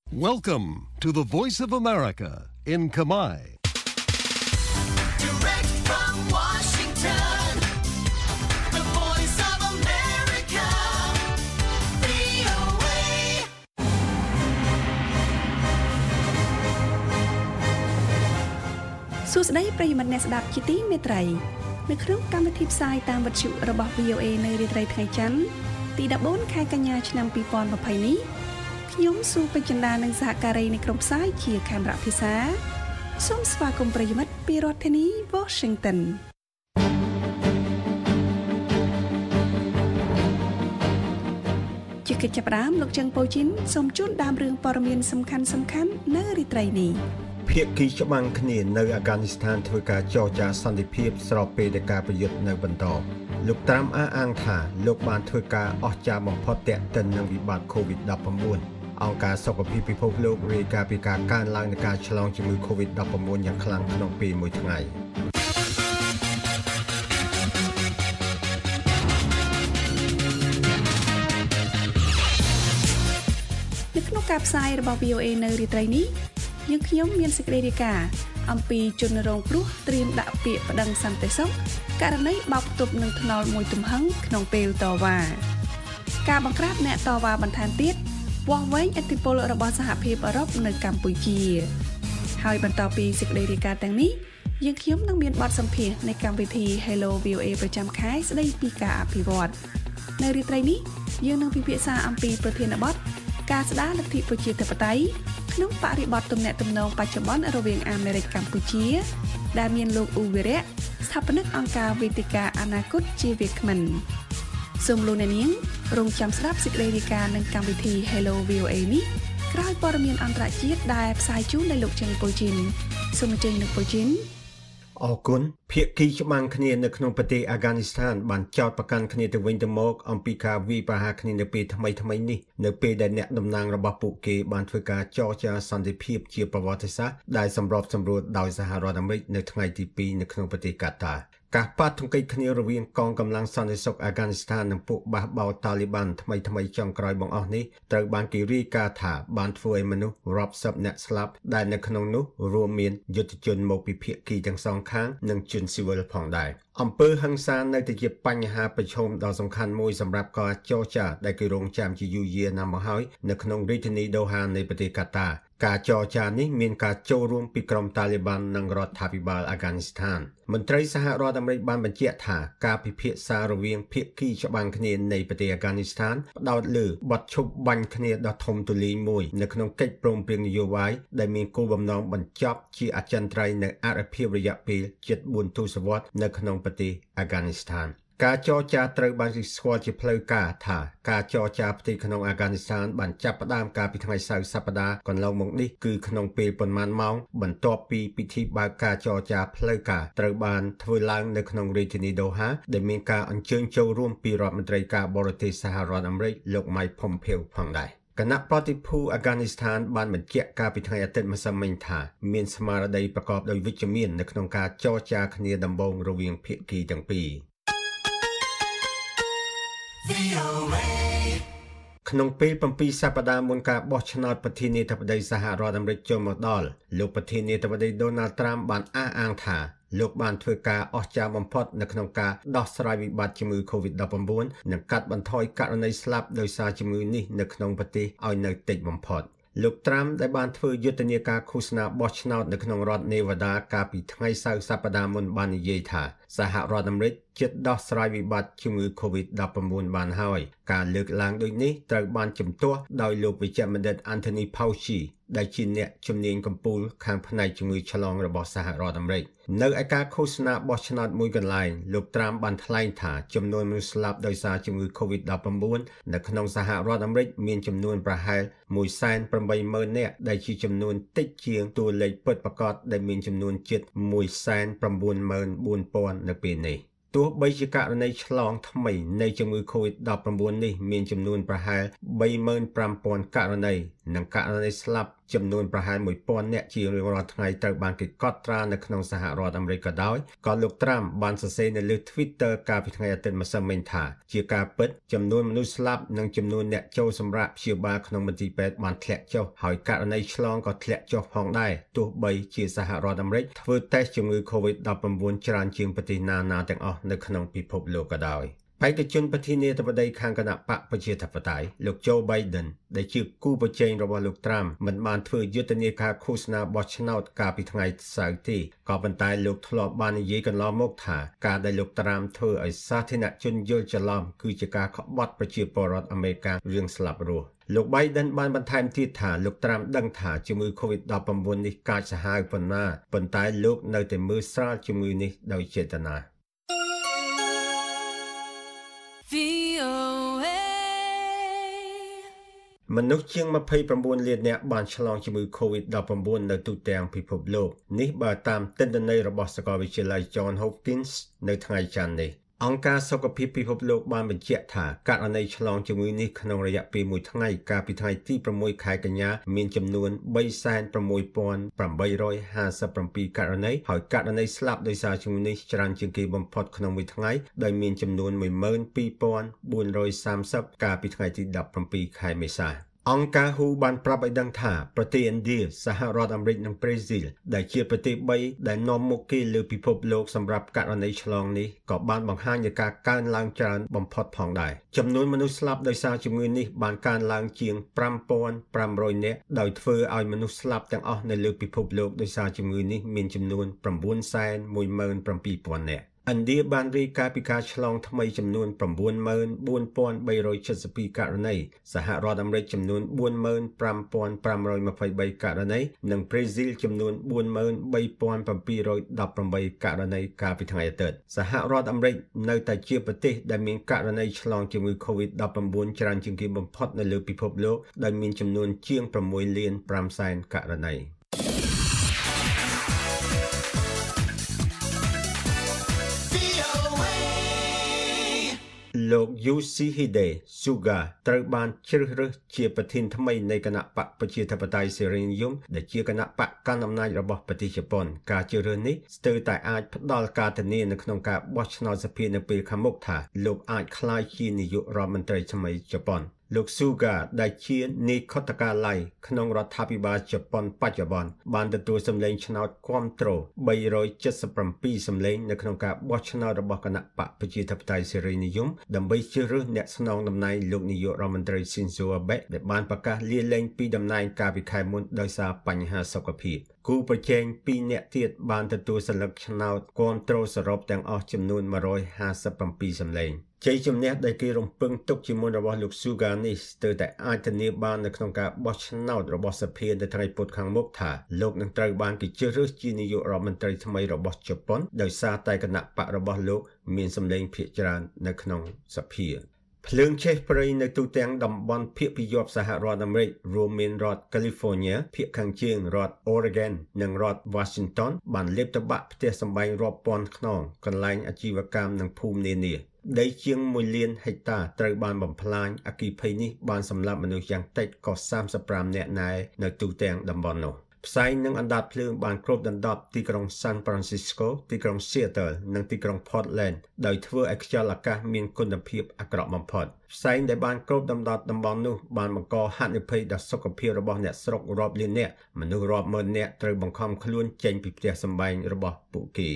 Welcome to the Voice of America in Kamai. Direct from Washington, the Voice of America, VOA. សួស្តីប្រិយមិត្តអ្នកស្ដាប់ជាទីមេត្រីនៅក្នុងកម្មវិធីផ្សាយតាមវិទ្យុរបស់ VOA នៅរាត្រីថ្ងៃច័ន្ទទី14ខែកញ្ញាឆ្នាំ2020នេះខ្ញុំស៊ូពេជ្រចិន្តានិងសហការីនៃក្រុមផ្សាយជាខេមរៈភាសាសូមស្វាគមន៍ប្រិយមិត្តពីរដ្ឋធានី Washington ជាកិច្ចចាប់ផ្ដើមលោកជើងប៉ូជីនសូមជូនដើមរឿងព័ត៌មានសំខាន់ៗនៅរាត្រីនេះភាគីច្បាំងគ្នានៅអាហ្គានីស្ថានធ្វើការចរចាសន្តិភាពស្របពេលដែលការប្រយុទ្ធនៅបន្តលោកត្រាំអះអាងថាលោកបានធ្វើការអស្ចារ្យបំផុតទាក់ទិននឹងវិបត្តិ COVID-19 អង្គការសុខភាពពិភពលោករាយការណ៍ពីការកើនឡើងនៃការឆ្លងជំងឺ COVID-19 យ៉ាងខ្លាំងក្នុងពេលមួយថ្ងៃនៅក្នុងការផ្សាយរបស់ VOA នៅរាត្រីនេះយើងខ្ញុំមានសេចក្តីរាយការណ៍អំពីជនរងគ្រោះត្រៀមដាក់ពាក្យប្តឹងសន្តិសុខករណីបោកផ្ទប់នឹងថ្នល់មួយទំហឹងក្នុងពេលតវ៉ាការបង្ក្រាបអ្នកតវ៉ាបន្ថែមទៀតវាស់វែងឥទ្ធិពលរបស់សហភាពអឺរ៉ុបនៅកម្ពុជាហើយបន្តពីសេចក្តីរាយការណ៍ទាំងនេះយើងខ្ញុំនឹងមានបទសម្ភាសន៍នៃកម្មវិធី Hello VOA ប្រចាំខែស្តីពីការអភិវឌ្ឍនៅរាត្រីនេះយើងនឹងពិភាក្សាអំពីប្រធានបទការស្ដារលទ្ធិប្រជាធិបតេយ្យក្នុងបរិបទទំនាក់ទំនងបច្ចុប្បន្នរវាងអាមេរិកកម្ពុជាដែលមានលោកអ៊ូវីរៈស្ថាបនិកអង្គការវេទិកាអនាគតជាវាគ្មិនសូមលោកអ្នកនាងរងចាំស្ដាប់សេចក្តីរាយការណ៍នឹងកម្មវិធី Hello VOA នេះក្រោយព័ត៌មានអន្តរជាតិដែលផ្សាយជូនដោយលោកជើងប៉ូជីនសូមអញ្ជើញលោកប៉ូជីនអរគុណភាគីច្បាំងគ្នានៅក្នុងប្រទេសអាហ្គានីស្ថានបានចោទប្រកាន់គ្នាទៅវិញទៅមកអំពីការវាយប្រហារគ្នានៅពេលថ្មីៗនេះនៅពេលដែលអ្នកតំណាងរបស់ពួកគេបានធ្វើការចរចាសន្តិភាពជាប្រវត្តិសាស្ត្រដែលសម្របសម្រួលដោយសហរដ្ឋអាមេរិកនៅថ្ងៃទី2នៅក្នុងប្រទេសកាតាការប៉ះទង្គិចគ្នារវាងកងកម្លាំងសន្តិសុខអាហ្គានីស្ថាននិងពួកបះបោរតាលីបានថ្មីៗចុងក្រោយបង្អស់នេះត្រូវបានគេរាយការណ៍ថាបានធ្វើឲ្យមនុស្សរាប់សិបអ្នកស្លាប់ដែលនៅក្នុងនោះរួមមានយុទ្ធជនមកពីភាគីទាំងសងខាងនិងជនស៊ីវិលផងដែរអំពើហិង្សានៅតែជាបញ្ហាប្រឈមដ៏សំខាន់មួយសម្រាប់ការចរចាដែលគេរងចាំជាយូរយារណាស់មកហើយនៅក្នុងរាជធានីដូហានៃប្រទេសកាតាការចរចានេះមានការចូលរួមពីក្រុមតាលីបាននិងរដ្ឋាភិបាលអាហ្គានីស្ថានមន្ត្រីសហរដ្ឋអាមេរិកបានបញ្ជាក់ថាការពិភាក្សារវាងភាគីច្បាំងគ្នានៃប្រទេសអាហ្គានីស្ថានផ្ដោតលើបទឈប់បាញ់គ្នាដ៏ធំទូលាយមួយនៅក្នុងកិច្ចព្រមព្រៀងនយោបាយដែលមានគោលបំណងបញ្ចប់ជាអចិន្ត្រៃយ៍នៅអរិភាពរយៈពេលជិត4ទសវត្សរ៍នៅក្នុងប្រទេសអាហ្គានីស្ថានការចរចាត្រូវបានគេស្គាល់ជាផ្លូវការថាការចរចាផ្ទៃក្នុងអាហ្គានីស្ថានបានចាប់ផ្ដើមកាលពីថ្ងៃសៅរ៍សប្តាហ៍កន្លងមកនេះគឺក្នុងពេលប៉ុន្មានម៉ោងបន្ទាប់ពីពិធីបើកការចរចាផ្លូវការត្រូវបានធ្វើឡើងនៅក្នុងរាជធានីដូហាដែលមានការអញ្ជើញចូលរួមពីរដ្ឋមន្ត្រីការបរទេសសហរដ្ឋអាមេរិកលោក Mike Pompeo ផងដែរគណៈប្រតិភូអាហ្គានីស្ថានបានបញ្ជាក់កាលពីថ្ងៃអាទិត្យម្សិលមិញថាមានស្មារតីប្រកបដោយវិជ្ជមាននៅក្នុងការចរចាគ្នាដំបូងរវាងភាគីទាំងពីរក្នុងពេល7សប្តាហ៍មុនការបោះឆ្នោតប្រធានាធិបតីសហរដ្ឋអាមេរិកចូលមកដល់លោកប្រធានាធិបតី Donald Trump បានអះអាងថាលោកបានធ្វើការអស្ចារ្យបំផុតនៅក្នុងការដោះស្រាយវិបត្តិជំងឺ COVID-19 និងកាត់បន្ថយករណីស្លាប់ដោយសារជំងឺនេះនៅក្នុងប្រទេសឲ្យនៅតិចបំផុតលោកត្រាំដែលបានធ្វើយុទ្ធនាការឃោសនាបោះឆ្នោតនៅក្នុងរដ្ឋ Nevada កាលពីថ្ងៃសៅរ៍សប្តាហ៍មុនបាននិយាយថាសហរដ្ឋអាមេរិកជិតដោះស្រាយវិបត្តិជំងឺ COVID-19 បានហើយការលើកឡើងដូចនេះត្រូវបានជំទាស់ដោយលោកវេជ្ជបណ្ឌិត Anthony Fauci ដែលជាអ្នកជំនាញកំពូលខាងផ្នែកជំងឺឆ្លងរបស់សហរដ្ឋអាមេរិកនៅឯការឃោសនាបោះឆ្នោតមួយកន្លែងលោកត្រាំបានថ្លែងថាចំនួនមនុស្សស្លាប់ដោយសារជំងឺ COVID-19 នៅក្នុងសហរដ្ឋអាមេរិកមានចំនួនប្រហែល 180,000 នាក់ដែលជាចំនួនតិចជាងតួលេខពិតប្រាកដដែលមានចំនួនជិត 194,000 នៅពេលនេះទោះបីជាករណីឆ្លងថ្មីនៃជំងឺ COVID-19 នេះមានចំនួនប្រហែល 35,000 ករណីនិងករណីស្លាប់ចំនួនប្រហែល 1000 នាក់ជារៀងរាល់ថ្ងៃត្រូវបានគេកត់ត្រានៅក្នុងសហរដ្ឋអាមេរិកក៏ដោយក៏លោកត្រាំបានសរសេរនៅលើ Twitter កាលពីថ្ងៃអាទិត្យម្សិលមិញថាជាការពិតចំនួនមនុស្សស្លាប់និងចំនួនអ្នកចូលសម្រាប់ព្យាបាលក្នុងមន្ទីរពេទ្យបានធ្លាក់ចុះហើយករណីឆ្លងក៏ធ្លាក់ចុះផងដែរទោះបីជាសហរដ្ឋអាមេរិកធ្វើតេស្តជំងឺ COVID-19 ច្រើនជាងប្រទេសណាៗទាំងអស់នៅក្នុងពិភពលោកក៏ដោយបេក្ខជនប្រធានាធិបតីខាងគណៈបកប្រជាធិបតេយ្យលោក Joe Biden ដែលជាគូប្រជែងរបស់លោក Trump មិនបានធ្វើយុទ្ធនាការឃោសនាបោះឆ្នោតកាលពីថ្ងៃសៅរ៍ទេក៏ប៉ុន្តែលោកធ្លាប់បាននិយាយកន្លងមកថាការដែលលោក Trump ធ្វើឲ្យសាធារណជនយល់ច្រឡំគឺជាការក្បត់ប្រជាពលរដ្ឋអាមេរិករឿងស្លាប់រស់លោក Biden បានបន្ថែមទៀតថាលោក Trump ដឹងថាជំងឺ COVID-19 នេះកាចសាហាវប៉ុណ្ណាប៉ុន្តែលោកនៅតែមើលស្រាលជំងឺនេះដោយចេតនាមនុស្សជាង29លាននាក់បានឆ្លងជំងឺ COVID-19 នៅទូទាំងពិភពលោកនេះបើតាមទិន្នន័យរបស់សាកលវិទ្យាល័យ Johns Hopkins នៅថ្ងៃច័ន្ទនេះអង្គការសុខភាពពិភពលោកបានបញ្ជាក់ថាករណីឆ្លងជំងឺនេះក្នុងរយៈពេល1ថ្ងៃកាលពីថ្ងៃទី6ខែកញ្ញាមានចំនួន 36857 ករណីហើយករណីស្លាប់ដោយសារជំងឺនេះច្រើនជាងគេបំផុតក្នុងមួយថ្ងៃដោយមានចំនួន 12430 កាលពីថ្ងៃទី17ខែមេសាអង្គការ WHO បានប្រាប់ឲ្យដឹងថាប្រទេសឥណ្ឌាសហរដ្ឋអាមេរិកនិងប្រេស៊ីលដែលជាប្រទេស3ដែលនាំមុខគេលើពិភពលោកសម្រាប់ករណីឆ្លងនេះក៏បានបង្ហាញនូវការកើនឡើងច្រើនបំផុតផងដែរចំនួនមនុស្សស្លាប់ដោយសារជំងឺនេះបានកើនឡើងជាង 5500 នាក់ដោយធ្វើឲ្យមនុស្សស្លាប់ទាំងអស់នៅលើពិភពលោកដោយសារជំងឺនេះមានចំនួន 917,000 នាក់ឥណ្ឌាបានរាយការណ៍ពីការឆ្លងថ្មីចំនួន 94,372 ករណីសហរដ្ឋអាមេរិកចំនួន 45,523 ករណីនិងប្រេស៊ីលចំនួន 43,718 ករណីកាលពីថ្ងៃអាទិត្យសហរដ្ឋអាមេរិកនៅតែជាប្រទេសដែលមានករណីឆ្លងជំងឺ COVID-19 ច្រើនជាងគេបំផុតនៅលើពិភពលោកដោយមានចំនួនជាង 6 លាន 5 សែនករណីលោក Yoshihide Suga ត្រូវបានជ្រើសរើសជាប្រធានថ្មីនៃគណៈបកប្រជាធិបតេយ្យសេរីនិយមដែលជាគណៈបកកាន់អំណាចរបស់ប្រទេសជប៉ុនការជ្រើសរើសនេះស្ទើរតែអាចផ្ដល់ការធានានៅក្នុងការបោះឆ្នោតសភានៅពេលខាងមុខថាលោកអាចក្លាយជានាយករដ្ឋមន្ត្រីថ្មីជប៉ុនលោក Suga ដែលជានាយកដ្ឋាល័យក្នុងរដ្ឋាភិបាលជប៉ុនបច្ចុប្បន្នបានទទួលសម្លេងឆ្នោតគាំទ្រ377សម្លេងនៅក្នុងការបោះឆ្នោតរបស់គណៈបកប្រជាធិបតេយ្យសេរីនិយមដើម្បីជ្រើសរើសអ្នកស្នងតំណែងលោកនាយករដ្ឋមន្ត្រី Shinzo Abe ដែលបានប្រកាសលាលែងពីតំណែងកាលពីខែមុនដោយសារបញ្ហាសុខភាពគូប្រជែង2នាក់ទៀតបានទទួលសិលឹកឆ្នោតគាំទ្រសរុបទាំងអស់ចំនួន157សម្លេងជ័យជំនះដែលគេរំពឹងទុកជាមុនរបស់លោក Suga នេះស្ទើរតែអាចធានាបាននៅក្នុងការបោះឆ្នោតរបស់សភានៅថ្ងៃពុធខាងមុខថាលោកនឹងត្រូវបានគេជ្រើសរើសជានាយករដ្ឋមន្ត្រីថ្មីរបស់ជប៉ុនដោយសារតែគណៈបករបស់លោកមានសម្លេងភាគច្រើននៅក្នុងសភាភ្លើងឆេះព្រៃនៅទូទាំងតំបន់ភាគពាយព្យសហរដ្ឋអាមេរិករួមមានរដ្ឋ California ភាគខាងជើងរដ្ឋ Oregon និងរដ្ឋ Washington បានលេបតបាក់ផ្ទះសម្បែងរាប់ពាន់ខ្នងកន្លែងអាជីវកម្មនិងភូមិនានាដីជាង1លានហិកតាត្រូវបានបំផ្លាញអគ្គិភ័យនេះបានសម្លាប់មនុស្សយ៉ាងតិចក៏35នាក់ណែនៅទូទាំងតំបន់នោះផ្សែងនិងអណ្ដាតភ្លើងបានគ្របដណ្ដប់ទីក្រុង San Francisco ទីក្រុង Seattle និងទីក្រុង Portland ដោយធ្វើឲ្យខ្យល់អាកាសមានគុណភាពអាក្រក់បំផុតផ្សែងដែលបានគ្របដណ្ដប់តំបន់នោះបានបង្កហានិភ័យដល់សុខភាពរបស់អ្នកស្រុករាប់លាននាក់មនុស្សរាប់ម៉ឺននាក់ត្រូវបង្ខំខ្លួនចេញពីផ្ទះសម្បែងរបស់ពួកគេ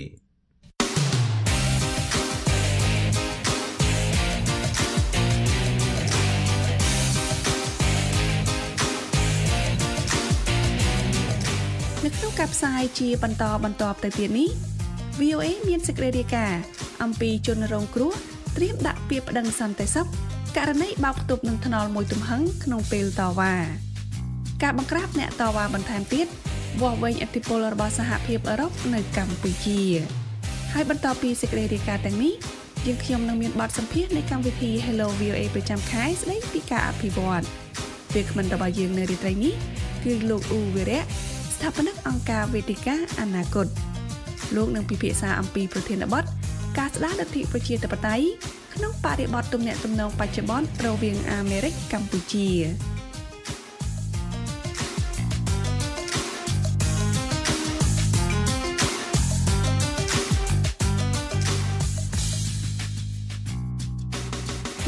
នៅក្នុងការផ្សាយជាបន្តទៅទៀតនេះ VOA មានសេចក្តីរាយការណ៍អំពីជនរងគ្រោះត្រៀមដាក់ពាក្យប្តឹងសន្តិសុខករណីបោកផ្ទប់នឹងថ្នល់មួយទំហឹងក្នុងពេលតវ៉ាការបង្ក្រាបអ្នកតវ៉ាបន្ថែមទៀតវាស់វែងឥទ្ធិពលរបស់សហភាពអឺរ៉ុបនៅកម្ពុជាហើយបន្តពីសេចក្តីរាយការណ៍ទាំងនេះយើងខ្ញុំនឹងមានបទសម្ភាសន៍នៃកម្មវិធី Hello VOA ប្រចាំខែស្ដីពីការអភិវឌ្ឍវាគ្មិនរបស់យើងនៅរាត្រីនេះគឺលោកអ៊ូវីរៈស្ថាបនិកអង្គការវេទិកាអនាគតលោកនឹងពិភាក្សាអំពីប្រធានបទការស្ដារលទ្ធិប្រជាធិបតេយ្យក្នុងបរិបទទំនាក់ទំនងបច្ចុប្បន្នរវាងអាមេរិកកម្ពុជា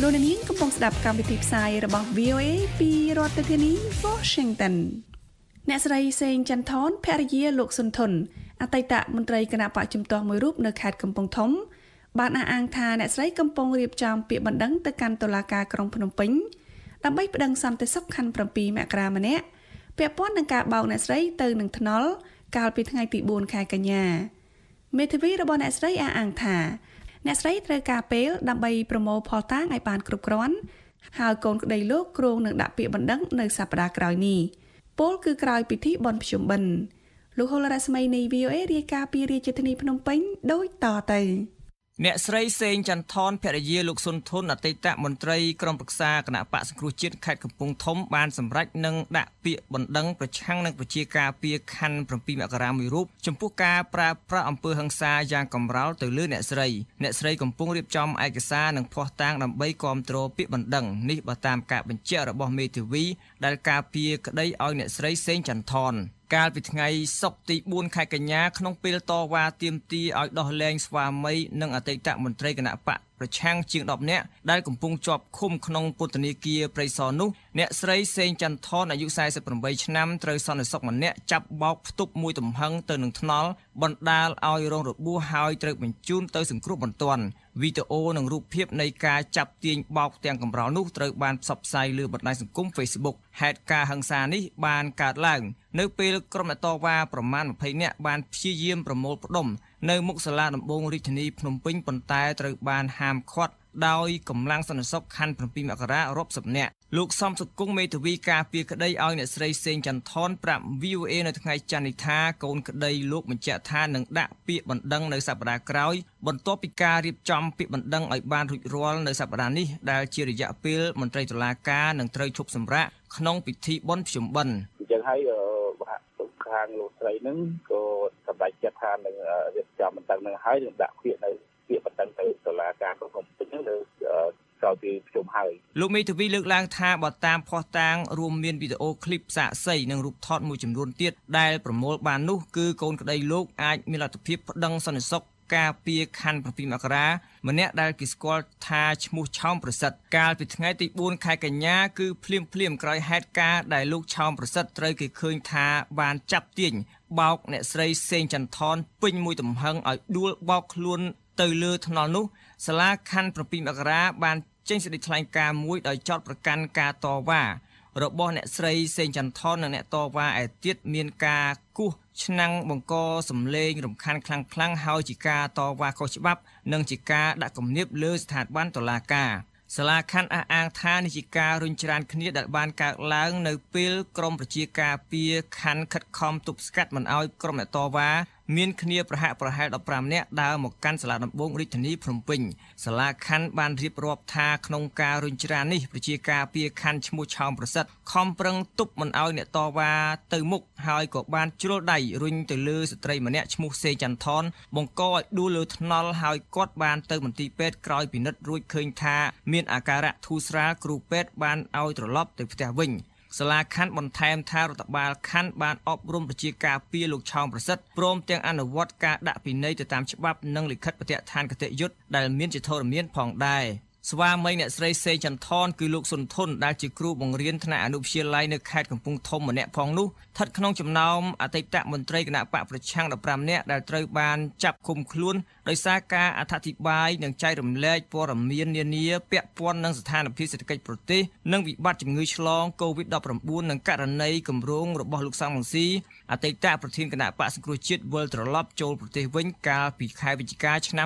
លោកនាងកំពុងស្ដាប់កម្មវិធីផ្សាយរបស់ VOA ពីរដ្ឋធានី Washington អ្នកស្រីសេងចន្ទថនភរិយាលោកសុនធុនអតីតមន្ត្រីគណៈបកជំទាស់មួយរូបនៅខេត្តកំពង់ធំបានអះអាងថាអ្នកស្រីកំពុងរៀបចំពាក្យបណ្ដឹងទៅកាន់តុលាការក្រុងភ្នំពេញដើម្បីប្តឹងសន្តិសុខខណ្ឌ7មករាម្នាក់ពាក់ព័ន្ធនឹងការបោកអ្នកស្រីទៅនឹងថ្នល់កាលពីថ្ងៃទី4ខែកញ្ញាមេធាវីរបស់អ្នកស្រីអះអាងថាអ្នកស្រីត្រូវការពេលដើម្បីប្រមូលភស្តុតាងឲ្យបានគ្រប់គ្រាន់ហើយកូនក្តីលោកគ្រោងនឹងដាក់ពាក្យបណ្ដឹងនៅសប្តាហ៍ក្រោយនេះពលគឺក្រោយពិធីបុណ្យភ្ជុំបិណ្ឌលោកហុលរស្មីនៃ VOA រាយការណ៍ពីរាជធានីភ្នំពេញដូចតទៅអ្នកស្រីសេងចន្ទថនភរិយាលោកសុនធុនអតីតមន្ត្រីក្រុមប្រឹក្សាគណៈបកសង្គ្រោះជាតិខេត្តកំពង់ធំបានសម្រេចនឹងដាក់ពាក្យបណ្ដឹងប្រឆាំងនឹងប្រជាការពារខណ្ឌ7មករាមួយរូបចំពោះការប្រើប្រាស់អំពើហិង្សាយ៉ាងកម្រោលទៅលើអ្នកស្រីកំពុងរៀបចំឯកសារនិងភស្តុតាងដើម្បីគាំទ្រពាក្យបណ្ដឹងនេះបើតាមការបញ្ជាក់របស់មេធាវីដែលការពារក្តីឲ្យអ្នកស្រីសេងចន្ទថនកាលពីថ្ងៃសុក្រទី4ខែកញ្ញាក្នុងពេលតវ៉ាទាមទារឲ្យដោះលែងស្វាមីនិងអតីតមន្ត្រីគណៈបកប្រឆាំងជាង10នាក់ដែលកំពុងជាប់ឃុំក្នុងពន្ធនាគារព្រៃសរនោះអ្នកស្រីសេងចន្ទថនអាយុ48ឆ្នាំត្រូវសន្តិសុខម្នាក់ចាប់បោកផ្ទុកមួយទំហឹងទៅនឹងថ្នល់បណ្ដាលឲ្យរងរបួសហើយត្រូវបញ្ជូនទៅសង្គ្រោះបន្ទាន់វីដេអូនិងរូបភាពនៃការចាប់ទាញបោកទាំងកំរោលនោះត្រូវបានផ្សព្វផ្សាយលើបណ្ដាញសង្គម Facebook ហេតុការណ៍ហិង្សានេះបានកើតឡើងនៅពេលក្រុមអ្នកតវ៉ាប្រមាណ20នាក់បានព្យាយាមប្រមូលផ្ដុំនៅមុខសាលាដំបងរាជធានីភ្នំពេញប៉ុន្តែត្រូវបានហាមឃាត់ដោយកម្លាំងសន្តិសុខខណ្ឌ7មករារាប់សិបនាក់លោកសំសុគង្គមេធាវីការពារក្តីឲ្យអ្នកស្រីសេងចន្ទថនប្រាប់ VOA នៅថ្ងៃច័ន្ទនេះថាកូនក្តីលោកបញ្ជាក់ថានឹងដាក់ពាក្យបណ្ដឹងនៅសប្តាហ៍ក្រោយបន្ទាប់ពីការរៀបចំពាក្យបណ្ដឹងឲ្យបានរួចរាល់នៅសប្តាហ៍នេះដែលជារយៈពេលមន្ត្រីតុលាការនឹងត្រូវឈប់សម្រាកក្នុងពិធីបុណ្យភ្ជុំបិណ្ឌអញ្ចឹងហើយខាងលោកស្រីនឹងក៏សម្រេចចិត្តថានឹងរៀបចំបណ្ដឹងនឹងហើយនឹងដាក់ពាក្យនៅពាក្យបណ្ដឹងទៅតុលាការក្រុងភ្នំពេញនឹងលើក្រោយពីប្រជុំហើយលោកមេធាវីលើកឡើងថាបើតាមភស្តុតាងរួមមានវីដេអូឃ្លីបសាក្សីនិងរូបថតមួយចំនួនទៀតដែលប្រមូលបាននោះគឺកូនក្តីលោកអាចមានលទ្ធភាពប្តឹងសន្តិសុខការពារខណ្ឌ7មករាម្នាក់ដែលគេស្គាល់ថាឈ្មោះឆោមប្រសិទ្ធកាលពីថ្ងៃទី4ខែកញ្ញាគឺភ្លាមក្រោយហេតុការណ៍ដែលលោកឆោមប្រសិទ្ធត្រូវគេឃើញថាបានចាប់ទាញបោកអ្នកស្រីសេងចន្ទថនពេញមួយទំហឹងឲ្យដួលបោកខ្លួនទៅលើថ្នល់នោះសាលាខណ្ឌ7មករាបានចេញសេចក្តីថ្លែងការណ៍មួយដោយចោទប្រកាន់ការតវ៉ារបស់អ្នកស្រីសេងចន្ទថននិងអ្នកតវ៉ាឯទៀតមានការគោះឆ្នាំងបង្កសម្លេងរំខានខ្លាំងហើយជាការតវ៉ាខុសច្បាប់និងជាការដាក់គំនាបលើស្ថាប័នតុលាការសាលាខណ្ឌអះអាងថានេះជាការរុញច្រានគ្នាដែលបានកើតឡើងនៅពេលក្រមប្រជាការពារខណ្ឌខិតខំទប់ស្កាត់មិនឲ្យក្រុមអ្នកតវ៉ាមានគ្នាប្រហាក់ប្រហែល15នាក់ដើរមកកាន់សាលាដំបងរាជធានីភ្នំពេញសាលាខណ្ឌបានរៀបរាប់ថាក្នុងការរុញច្រាននេះប្រជាការពារខណ្ឌឈ្មោះឆោមប្រសិទ្ធខំប្រឹងទប់មិនឲ្យអ្នកតវ៉ាទៅមុខហើយក៏បានជ្រុលដៃរុញទៅលើស្ត្រីម្នាក់ឈ្មោះសេងចន្ទថនបង្កឲ្យដួលលើថ្នល់ហើយគាត់បានទៅមន្ទីរពេទ្យក្រោយពិនិត្យរួចឃើញថាមានអាការៈធូរស្រាលគ្រូពេទ្យបានឲ្យត្រឡប់ទៅផ្ទះវិញសាលាខណ្ឌបន្ថែមថារដ្ឋបាលខណ្ឌបានអប់រំប្រជាការពារលោកឆោមប្រសិទ្ធព្រមទាំងអនុវត្តការដាក់ពិន័យទៅតាមច្បាប់និងលិខិតបទដ្ឋានគតិយុត្តដែលមានជាធរមានផងដែរស្វាមីអ្នកស្រីសេងចន្ទថនគឺលោកសុនធុនដែលជាគ្រូបង្រៀនថ្នាក់អនុវិទ្យាល័យនៅខេត្តកំពង់ធំម្នាក់ផងនោះស្ថិតក្នុងចំណោមអតីតមន្ត្រីគណៈបកប្រឆាំង15នាក់ដែលត្រូវបានចាប់ឃុំខ្លួនដោយសារការអធិប្បាយនិងចែករំលែកព័ត៌មាននានាពាក់ព័ន្ធនឹងស្ថានភាពសេដ្ឋកិច្ចប្រទេសនិងវិបត្តិជំងឺឆ្លង COVID-19 និងករណីគម្រោងរបស់លោកសំរងស៊ីអតីតប្រធានគណៈបកសង្គ្រោះជាតិវិលត្រឡប់ចូលប្រទេសវិញកាលពីខែវិច្ឆិកាឆ្នាំ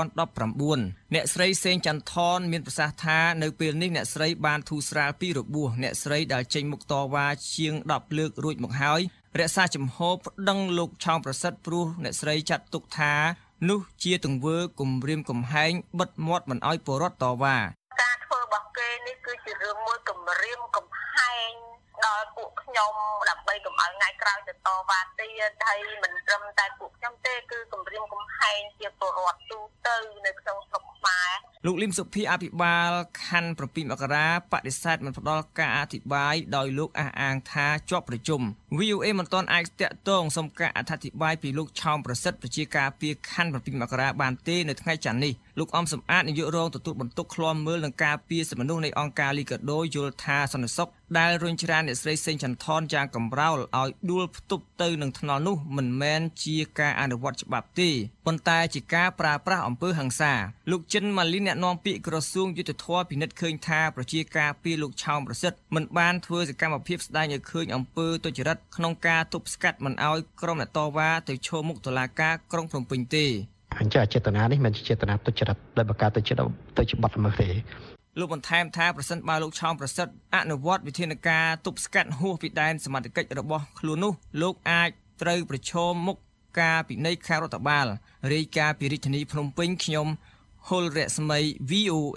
2019អ្នកស្រីសេងចន្ទថនមានប្រសាសន៍ថានៅពេលនេះអ្នកស្រីបានធូរស្រាលពីរបួសអ្នកស្រីដែលចេញមុខតវ៉ាជាង10លើករួចមកហើយរក្សាជំហរប្តឹងលោកឆោមប្រសិទ្ធព្រោះអ្នកស្រីចាត់ទុកថានោះជាទង្វើគំរាមកំហែងបិទមាត់មិនឲ្យពលរដ្ឋតវ៉ាការធ្វើរបស់គេនេះគឺជារឿងមួយគំរាមកំហែងដល់ពួកខ្ញុំដើម្បីកុំឲ្យថ្ងៃក្រោយទៅតវ៉ាទៀតហើយមិនត្រឹមតែពួកខ្ញុំទេគឺគំរាមកំហែងជាពលរដ្ឋទូទៅនៅក្នុងស្រុកខ្មែរលោកលឹមសុភីអភិបាលខណ្ឌ7មករាបដិសេធមិនផ្ដល់ការអធិប្បាយដោយលោកអះអាងថាជាប់ប្រជុំ VOA មិនទាន់អាចតាក់ទងសុំការអធិប្បាយពីលោកឆោមប្រសិទ្ធប្រជាការពារខណ្ឌ7មករាបានទេនៅថ្ងៃច័ន្ទនេះលោកអំសំអាតនាយករងទទួលបន្ទុកឃ្លាំមើលនឹងការពារសិទ្ធិមនុស្សនៃអង្គការលីកាដូយល់ថាសន្តិសុខដែលរុញច្រានអ្នកស្រីសេងចន្ទថនយ៉ាងកំរោលឲ្យដួលផ្ទុបទៅនឹងថ្នល់នោះមិនមែនជាការអនុវត្តច្បាប់ទេប៉ុន្តែជាការប្រើប្រាស់អំពើហិង្សាលោកចិនម៉ាលីនអ្នកនាំពាក្យក្រសួងយុទ្ធភ័ពពិនិត្យឃើញថាប្រជាការពារលោកឆោមប្រសិទ្ធមិនបានធ្វើសកម្មភាពស្ដែងឲ្យឃើញអំពើទុច្ចរិតក្នុងការទប់ស្កាត់មិនឲ្យក្រុមអ្នកតវ៉ាទៅឈរមុខតុលាការក្រុងភ្នំពេញទេអញ្ចឹងចេតនានេះមិនជាចេតនាទុច្ចរិតដែលបង្កើតទៅជាបទល្មើសទេលោកបន្ថែមថាប្រសិនបើលោកឆោមប្រសិទ្ធអនុវត្តវិធានការទប់ស្កាត់ហួសពីដែនសមត្ថកិច្ចរបស់ខ្លួននោះលោកអាចត្រូវប្រឈមមុខការពិន័យខាងរដ្ឋបាលរាយការណ៍ពីរាជធានីភ្នំពេញខ្ញុំហុលរស្មី VOA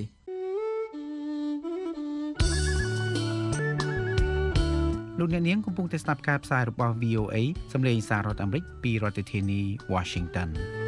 លោកអ្នកនាងកំពុងតែស្ដាប់ការផ្សាយរបស់ VOA សម្លេងសាររដ្ឋអាមេរិកពីរដ្ឋធានី Washington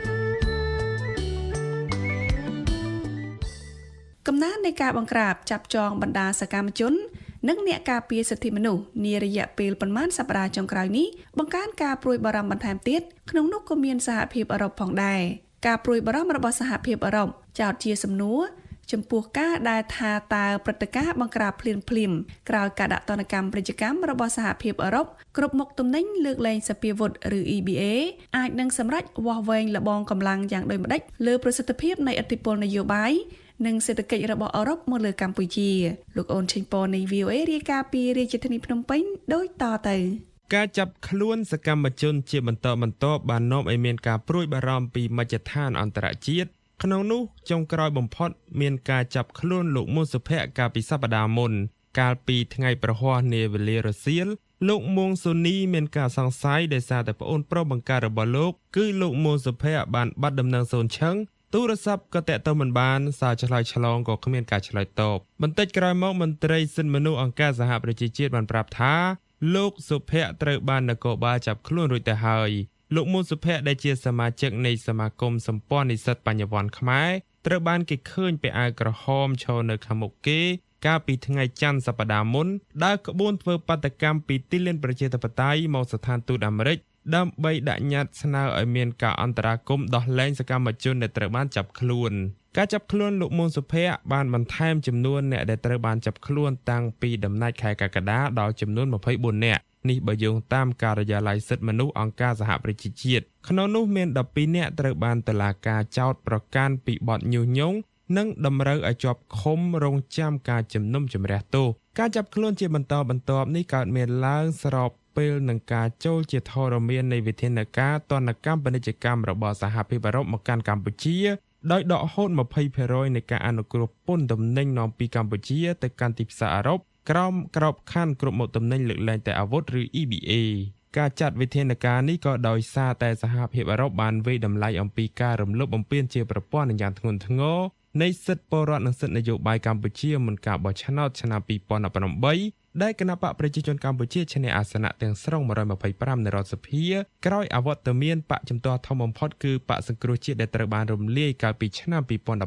កំណើននៃការបង្ក្រាបចាប់ចងបណ្ដាសកម្មជននិងអ្នកការពារសិទ្ធិមនុស្សនារយៈពេលប៉ុន្មានសប្តាហ៍ចុងក្រោយនេះបង្កើនការព្រួយបារម្ភបន្ថែមទៀតក្នុងនោះក៏មានសហភាពអឺរ៉ុបផងដែរការព្រួយបារម្ភរបស់សហភាពអឺរ៉ុបចោទជាសំណួរចំពោះការដែលថាតើព្រឹត្តិការណ៍បង្ក្រាបភ្លាមក្រោយការដាក់ទណ្ឌកម្មពាណិជ្ជកម្មរបស់សហភាពអឺរ៉ុបគ្រប់មុខទំនិញលើកលែងសភាវុធឬ EBA អាចនឹងសម្រេចវាស់វែងលបងកម្លាំងយ៉ាងដូចម្តេចលើប្រសិទ្ធភាពនៃឥទ្ធិពលនយោបាយនិងសេដ្ឋកិច្ចរបស់អឺរ៉ុបមកលើកម្ពុជាលោកអូនឆេងប៉នៃ VOA រាយការណ៍ពីរាជធានីភ្នំពេញដូចតទៅការចាប់ខ្លួនសកម្មជនជាបន្តបន្ទាប់បាននាំឲ្យមានការព្រួយបារម្ភពីមជ្ឈដ្ឋានអន្តរជាតិក្នុងនោះចុងក្រោយបំផុតមានការចាប់ខ្លួនលោកមុនសុភ័ក្រកាលពីសប្តាហ៍មុនកាលពីថ្ងៃប្រហ័សនាវេលារសៀលលោកមួងសូនីមានការសង្ស័យដោយសារតែប្អូនប្រុសបង្ការរបស់លោកគឺលោកមួងសុភ័ក្របានបាត់ដំណឹងសូនឈឹងទូរស័ព្ទក៏តាក់ទងមិនបានសារឆ្លើយឆ្លងក៏គ្មានការឆ្លើយតបបន្តិចក្រោយមកមន្ត្រីសិទ្ធិមនុស្សអង្គការសហប្រជាជាតិបានប្រាប់ថាលោកសុភ័ក្រត្រូវបាននគរបាលចាប់ខ្លួនរួចទៅហើយលោកមួងសុភ័ក្រដែលជាសមាជិកនៃសមាគមសម្ព័ន្ធនិស្សិតបញ្ញវន្តខ្មែរត្រូវបានគេឃើញពាក់អាវក្រហមឈរនៅខាងមុខគេកាលពីថ្ងៃច័ន្ទសប្តាហ៍មុនដើរក្បួនធ្វើបាតកម្មពីទីលានប្រជាធិបតេយ្យមកស្ថានទូតអាមេរិកដើម្បីដាក់ញត្តិស្នើឲ្យមានការអន្តរាគមន៍ដោះលែងសកម្មជនដែលត្រូវបានចាប់ខ្លួនការចាប់ខ្លួនលោកមួងសុភ័ក្របានបន្ថែមចំនួនអ្នកដែលត្រូវបានចាប់ខ្លួនតាំងពីដំណាច់ខែកក្កដាដល់ចំនួន24នាក់នេះបើយោងតាមការិយាល័យសិទ្ធិមនុស្សអង្គការសហប្រជាជាតិក្នុងនោះមាន12នាក់ត្រូវបានតុលាការចោទប្រកាន់ពីបទញុះញង់និងតម្រូវឲ្យជាប់ឃុំរងចាំការជំនុំជម្រះទោសការចាប់ខ្លួនជាបន្តបន្ទាប់នេះកើតមានឡើងស្របពេលនឹងការចូលជាធរមាននៃវិធានការទណ្ឌកម្មពាណិជ្ជកម្មរបស់សហភាពអឺរ៉ុបមកកាន់កម្ពុជាដោយដកហូត 20% នៃការអនុគ្រោះពន្ធទំនិញនាំពីកម្ពុជាទៅកាន់ទីផ្សារអឺរ៉ុបក្រោមក្របខ័ណ្ឌគ្រប់មុខទំនិញលើកលែងតែអាវុធឬ EBA ការចាត់វិធានការនេះក៏ដោយសារតែសហភាពអឺរ៉ុបបានវាយតម្លៃអំពីការរំលោភបំពានជាប្រព័ន្ធយ៉ាងធ្ងន់ធ្ងរនៃសិទ្ធិពលរដ្ឋនិងសិទ្ធិនយោបាយកម្ពុជាមុនការបោះឆ្នោតឆ្នាំ2018ដែលគណៈបកប្រជាជនកម្ពុជាឈ្នះអាសនៈទាំងស្រុង125នៃរដ្ឋសភាក្រោយអវត្តមានបកជំទាស់ធំបំផុតគឺបកសង្គ្រោះជាតិដែលត្រូវបានរំលាយកាលពីឆ្នាំ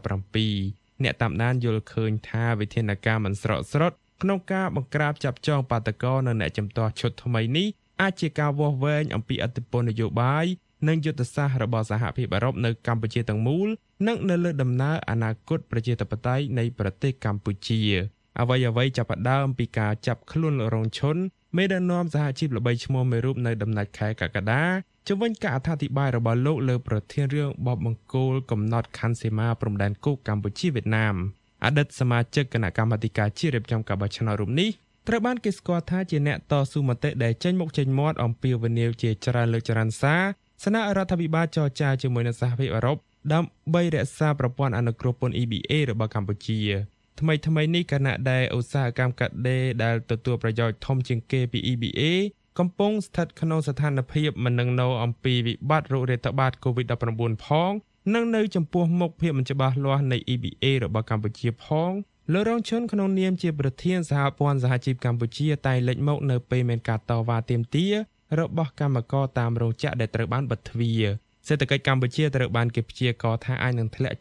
2017អ្នកតាមដានយល់ឃើញថាវិធានការមិនស្រកស្រត់ក្នុងការបង្ក្រាបចាប់ចងបាតកោនៅអ្នកជំទាស់ឈុតថ្មីនេះអាចជាការវាស់វែងអំពីឥទ្ធិពលនយោបាយនិងយុទ្ធសាស្ត្ររបស់សហភាពអឺរ៉ុបនៅកម្ពុជាទាំងមូលនិងនៅលើដំណើរអនាគតប្រជាធិបតេយ្យនៃប្រទេសកម្ពុជាអ្វីចាប់ផ្ដើមពីការចាប់ខ្លួនលោករងឈុនមេដឹកនាំសហជីពល្បីឈ្មោះមួយរូបនៅដំណាច់ខែកក្កដាជំវិញការអធិប្បាយរបស់លោកលើប្រធានរឿងបបបង្គោលកំណត់ខណ្ឌសីមាព្រំដែនគោកកម្ពុជាវៀតណាមអតីតសមាជិកគណៈកម្មាធិការជាតិរៀបចំការបោះឆ្នោតរូបនេះត្រូវបានគេស្គាល់ថាជាអ្នកតស៊ូមតិដែលចេញមុខចេញមាត់អំពីវិនិយោគជាច្រើនលើកចរន្តសារស្នើរដ្ឋាភិបាលចរចាជាមួយនឹងសហភាពអឺរ៉ុបដើម្បីរក្សាប្រព័ន្ធអនុគ្រោះពន្ធ EBA របស់កម្ពុជាថ្មីនេះគណៈដែលឧស្សាហកម្មកាត់ដេរដែលទទួលប្រយោជន៍ធំជាងគេពី EBA កំពុងស្ថិតក្នុងស្ថានភាពមិននឹងណអំពីវិបត្តិโรគរាតត្បាត COVID-19 ផងនិងនៅចំពោះមុខភាពមិនច្បាស់លាស់នៃ EBA របស់កម្ពុជាផងលោករងឈុនក្នុងនាមជាប្រធានសហព័ន្ធសហជីពកម្ពុជាតែលេចមកនៅពេលមានការតវ៉ាទាមទាររបស់កម្មករតាមរោងចក្រដែលត្រូវបានបិទទ្វារសេដ្ឋកិច្ចកម្ពុជាត្រូវបានគេព្យាករណ៍ថាអាចនឹងធ្លាក់ចុះ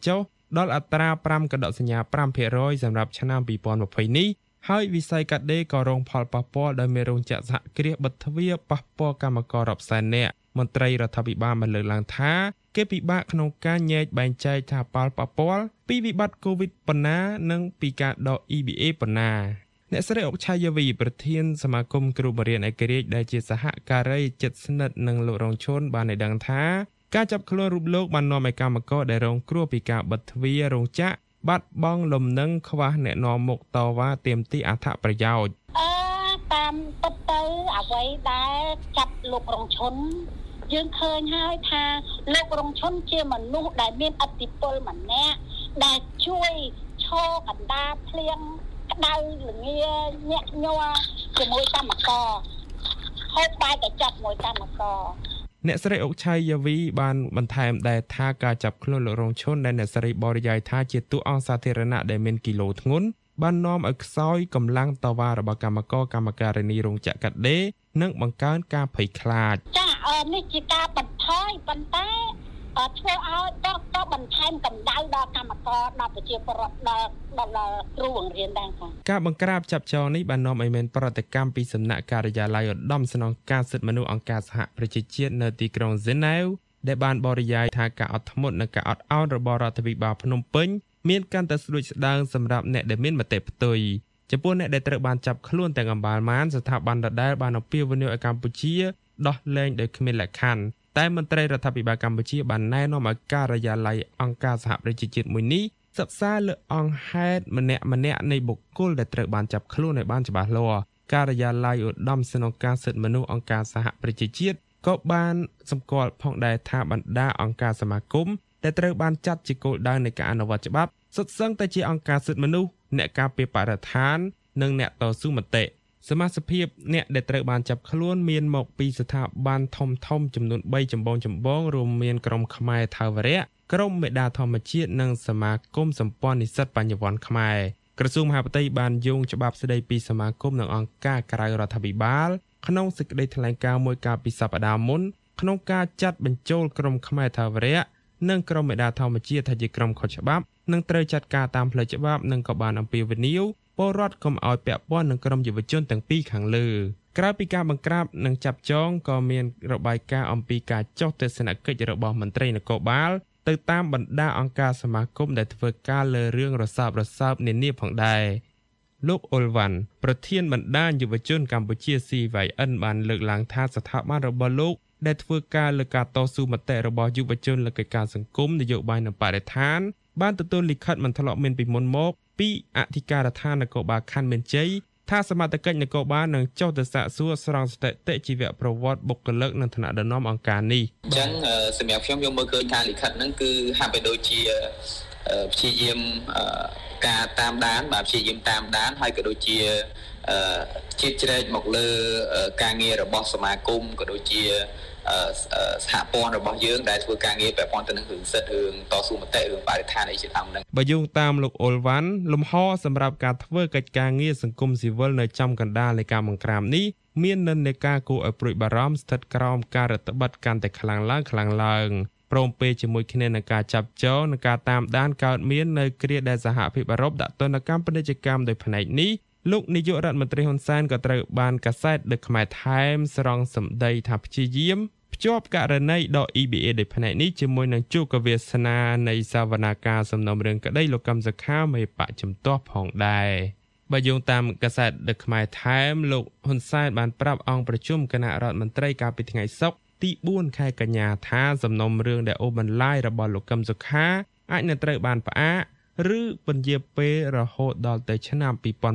ដល់អត្រា5កដកសញ្ញា 5% សម្រាប់ឆ្នាំ2020នេះហើយវិស័យកាត់ដេរក៏រងផលប៉ះពាល់ដោយមានរោងចក្រសហគ្រាសបិទទ្វារប៉ះពាល់កម្មកររាប់សែននាក់មន្ត្រីរដ្ឋាភិបាលបានលើកឡើងថាគេពិបាកក្នុងការញែកបែងចែកថាប៉ះពាល់ពីវិបត្តិ COVID ប៉ុណ្ណានិងពីការដក EBA ប៉ុណ្ណាអ្នកស្រីអុកឆាយាវីប្រធានសមាគមគ្រូបង្រៀនឯករាជ្យដែលជាសហការីជិតស្និទ្ធនឹងលោករងឈុនបានឲ្យដឹងថាការចាប់ខ្លួនរូបលោកបាននាំឲ្យកម្មករដែលរងគ្រោះពីការបិទទ្វាររោងចក្របាត់បង់លំនឹងខ្វះអ្នកនាំមុខតវ៉ាទាមទារអត្ថប្រយោជន៍តាមពិតទៅអ្វីដែលចាប់លោករងឈុនយើងឃើញហើយថាលោករងឈុនជាមនុស្សដែលមានឥទ្ធិពលម្នាក់ដែលជួយឈរកណ្ដាលភ្លៀងក្តៅល្ងាញាក់ញ័រជាមួយកម្មករហូបបាយកញ្ចប់មួយកម្មករអ្នកស្រីអុកឆៃយាវីបានបន្ថែមដែរថាការចាប់ខ្លួនលោករងឈុនដែលអ្នកស្រីបរិយាយថាជាតួអង្គសាធារណៈដែលមានគីឡូធ្ងន់បាននាំឲ្យខ្សោយកម្លាំងតវ៉ារបស់កម្មករកម្មការិនីរោងចក្រកាត់ដេរនិងបង្កើនការភ័យខ្លាចចានេះជាការបន្ថយប៉ុន្តែធ្វើឲ្យតបន្ថែមកម្ដៅដល់កម្មករដល់ប្រជាពលរដ្ឋដល់គ្រូបង្រៀនដែរค่ะការបង្ក្រាបចាប់ចងនេះបាននាំឲ្យមានប្រតិកម្មពីសំណាក់ការិយាល័យឧត្តមស្នងការសិទ្ធិមនុស្សអង្គការសហប្រជាជាតិនៅទីក្រុងហ្សឺណែវដែលបានបរិយាយថាការអត់ធ្មត់និងការអត់ឱនរបស់រដ្ឋាភិបាលភ្នំពេញមានកាន់តែស្ដួចស្ដើងសម្រាប់អ្នកដែលមានមតិផ្ទុយចំពោះអ្នកដែលត្រូវបានចាប់ខ្លួនទាំងអម្បាលម៉ានស្ថាប័នដដែលបានអំពាវនាវឲ្យកម្ពុជាដោះលែងដោយគ្មានលក្ខខណ្ឌតែមន្ត្រីរដ្ឋាភិបាលកម្ពុជាបានណែនាំឲ្យការិយាល័យអង្គការសហប្រជាជាតិមួយនេះសិក្សាលើអង្គហេតុម្នាក់នៃបុគ្គលដែលត្រូវបានចាប់ខ្លួនឲ្យបានច្បាស់លាស់ការិយាល័យឧត្តមស្នងការសិទ្ធិមនុស្សអង្គការសហប្រជាជាតិក៏បានសម្គាល់ផងដែរថាបណ្ដាអង្គការសមាគមដែលត្រូវបានចាត់ជាគោលដៅនៃការអនុវត្តច្បាប់សុទ្ធសឹងតែជាអង្គការសិទ្ធិមនុស្សអ្នកការពារបរិស្ថាននិងអ្នកតស៊ូមតិសមាជិកអ្នកដែលត្រូវបានចាប់ខ្លួនមានមកពីស្ថាប័នធំចំនួន3ចម្បងរួមមានក្រុមខ្មែរថាវរៈក្រុមមេដាធម្មជាតិនិងសមាគមសម្ព័ន្ធនិស្សិតបញ្ញវន្តខ្មែរក្រសួងមហាផ្ទៃបានយោងច្បាប់ស្តីពីសមាគមនិងអង្គការក្រៅរដ្ឋាភិបាលក្នុងសេចក្តីថ្លែងការណ៍មួយកាលពីសប្តាហ៍មុនក្នុងការចាត់បញ្ចូលក្រុមខ្មែរថាវរៈនិងក្រុមមេដាធម្មជាតិថាជាក្រុមខុសច្បាប់និងត្រូវចាត់ការតាមផ្លូវច្បាប់និងក៏បានអំពាវនាវពលរដ្ឋកុំឲ្យពាក់ព័ន្ធនឹងក្រុមយុវជនទាំងពីរខាងលើក្រៅពីការបង្ក្រាបនិងចាប់ចងក៏មានរបាយការណ៍អំពីការចុះទស្សនកិច្ចរបស់មន្ត្រីនគរបាលទៅតាមបណ្ដាអង្គការសមាគមដែលធ្វើការលើរឿងរសើបនានាផងដែរលោកអ៊ុលវ៉ាន់ប្រធានបណ្ដាយុវជនកម្ពុជា CYN បានលើកឡើងថាស្ថាប័នរបស់លោកដែលធ្វើការលើការតស៊ូមតិរបស់យុវជនលើកិច្ចការសង្គមនយោបាយនិងបរិស្ថានបានទទួលលិខិតមិនធ្លាប់មានពីមុនមកពីអធិការដ្ឋាននគរបាលខណ្ឌមានជ័យថាសមត្ថកិច្ចនគរបាលនឹងចុះទៅសាកសួរស្រង់ស្ថិតិជីវប្រវត្តិបុគ្គលិកនិងឋានៈដឹកនាំអង្គការនេះអញ្ចឹងសម្រាប់ខ្ញុំមើលឃើញថាលិខិតហ្នឹងគឺហាក់បីដូចជាព្យាយាមការតាមដានបាទព្យាយាមតាមដានហើយក៏ដូចជាជាតិជ្រែកមកលើការងាររបស់សមាគមក៏ដូចជាសហព័ន្ធរបស់យើងដែលធ្វើការងារពាក់ព័ន្ធទៅនឹងរឿងសិទ្ធិរឿងតស៊ូមតិរឿងបរិស្ថានអីជាដើមហ្នឹងបើយោងតាមលោកអ៊ុលវ៉ាន់លំហសម្រាប់ការធ្វើកិច្ចការងារសង្គមស៊ីវិលនៅចំកណ្ដាលនៃការបង្ក្រាបនេះមាននិន្នាការគួរឲ្យព្រួយបារម្ភស្ថិតក្រោមការរដ្ឋបတ်កាន់តែខ្លាំងឡើងព្រមពេលជាមួយគ្នានឹងការចាប់ចងនិងការតាមដានកើតមាននៅគ្រាដែលសហភាពអឺរ៉ុបដាក់ទណ្ឌកម្មពាណិជ្ជកម្មដោយផ្នែកនេះលោកនាយករដ្ឋមន្ត្រីហ៊ុនសែនក៏ត្រូវបានកាសែត The Khmer Times ស្រង់សម្ដីថាព្យាយាមភ្ជាប់ករណីដក EBA ដោយផ្នែកនេះជាមួយនឹងជោគវាសនានៃសវនាការសំណុំរឿងក្តីលោកកឹមសុខាមេបកជំទាស់ផងដែរបើយោងតាមកាសែត The Khmer Times លោកហ៊ុនសែនបានប្រាប់អង្គប្រជុំគណៈរដ្ឋមន្ត្រីកាលពីថ្ងៃសុក្រទី4ខែកញ្ញាថាសំណុំរឿងដែលអូបន្លាយរបស់លោកកឹមសុខាអាចនឹងត្រូវបានផ្អាកឬពន្យាពេលរហូតដល់ទៅឆ្នាំ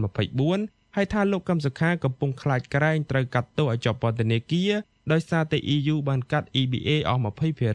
2024ហើយថាលោកកឹមសុខាកំពុងខ្លាចក្រែងត្រូវកាត់ទោសឲ្យជាប់ពន្ធនាគារដោយសារតែ EU បានកាត់ EBA អស់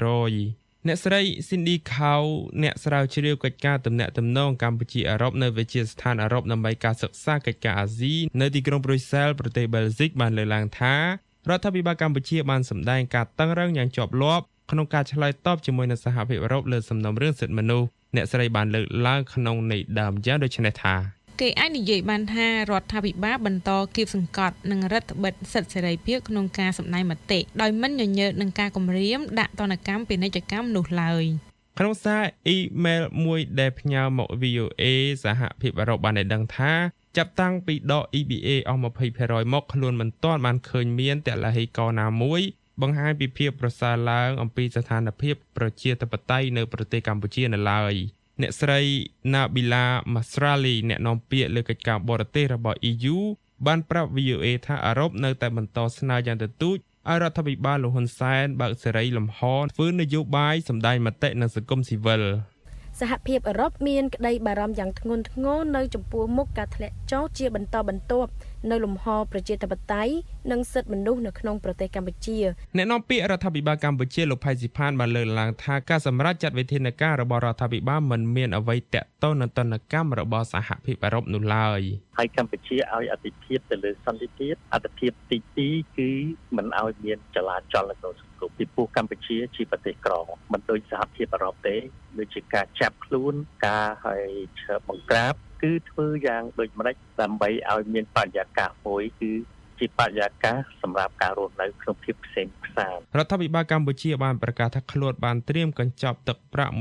20% អ្នកស្រី Cindy Khau អ្នកស្រាវជ្រាវកិច្ចការទំនាក់ទំនងកម្ពុជាអឺរ៉ុបនៅវិទ្យាស្ថានអឺរ៉ុបដើម្បីការសិក្សាកិច្ចការអាស៊ីនៅទីក្រុងប្រុយសែលប្រទេសបែលហ្សិកបានលើកឡើងថារដ្ឋាភិបាលកម្ពុជាបានសម្ដែងការតឹងរ៉ឹងយ៉ាងជាប់លាប់ក្នុងការឆ្លើយតបជាមួយនឹងសហភាពអឺរ៉ុបលើសំណុំរឿងសិទ្ធិមនុស្សអ្នកស្រីបានលើកឡើងក្នុងន័យដើមយ៉ាងដូចនេះថាគេអាចនិយាយបានថារដ្ឋាភិបាលបន្តគៀបសង្កត់និងរដ្ឋបិទសិទ្ធិសេរីភាពក្នុងការសម្ដែងមតិដោយមិនញញើតនឹងការគំរាមដាក់ទណ្ឌកម្មពាណិជ្ជកម្មនោះឡើយក្នុងសារអ៊ីមែលមួយដែលផ្ញើមក VOA សហភាពអឺរ៉ុបបានដឹងថាចាប់តាំងពីដក EBA អស់ 20% មកខ្លួនមិនទាន់បានឃើញមានតលហេកណាមួយបង្ហាញពីភាពប្រសើរឡើងអំពីស្ថានភាពប្រជាធិបតេយ្យនៅប្រទេសកម្ពុជានៅឡើយអ្នកស្រី Nabila Masrali អ្នកនាំពាក្យលើកិច្ចការបរទេសរបស់ EU បានប្រាប់ VOA ថាអឺរ៉ុបនៅតែបន្តស្នើយ៉ាងទទូចឲ្យរដ្ឋាភិបាលលោកហ៊ុនសែនបើកសេរីលំហធ្វើនយោបាយសម្ដែងមតិនិងសង្គមស៊ីវិលសហភាពអឺរ៉ុបមានក្តីបារម្ភយ៉ាងធ្ងន់ធ្ងរនៅចំពោះមុខការធ្លាក់ចុះជាបន្តបន្ទាប់នៅលំហប្រជាធិបតេយ្យនិងសិទ្ធិមនុស្សនៅក្នុងប្រទេសកម្ពុជាអ្នកនាំពាក្យរដ្ឋាភិបាលកម្ពុជាលោកផៃស៊ីផានបានលើកឡើងថាការសម្រេចចាត់វិធានការរបស់រដ្ឋាភិបាលមិនមានអ្វីទាក់ទងនឹងទណ្ឌកម្មរបស់សហភាពអឺរ៉ុបនោះឡើយហើយកម្ពុជាឲ្យអធិភាពទៅលើសន្តិភាពអធិភាពទី2គឺមិនឲ្យមានចលាចលនៅក្នុងសង្គមពីព្រោះកម្ពុជាជាប្រទេសក្រមិនដូចសហភាពអឺរ៉ុបទេដូចជាការចាប់ខ្លួនការឲ្យបង្ក្រាបគឺធ្វើយ៉ាងដូចម្តេចដើម្បីឲ្យមានបរិយាកាសមួយគឺជាបរិយាកាសសម្រាប់ការរស់នៅក្នុងភាពផ្សេងផ្សារដ្ឋាភិបាលកម្ពុជាបានប្រកាសថាខ្លួនបានត្រៀមកញ្ចប់ទឹកប្រាក់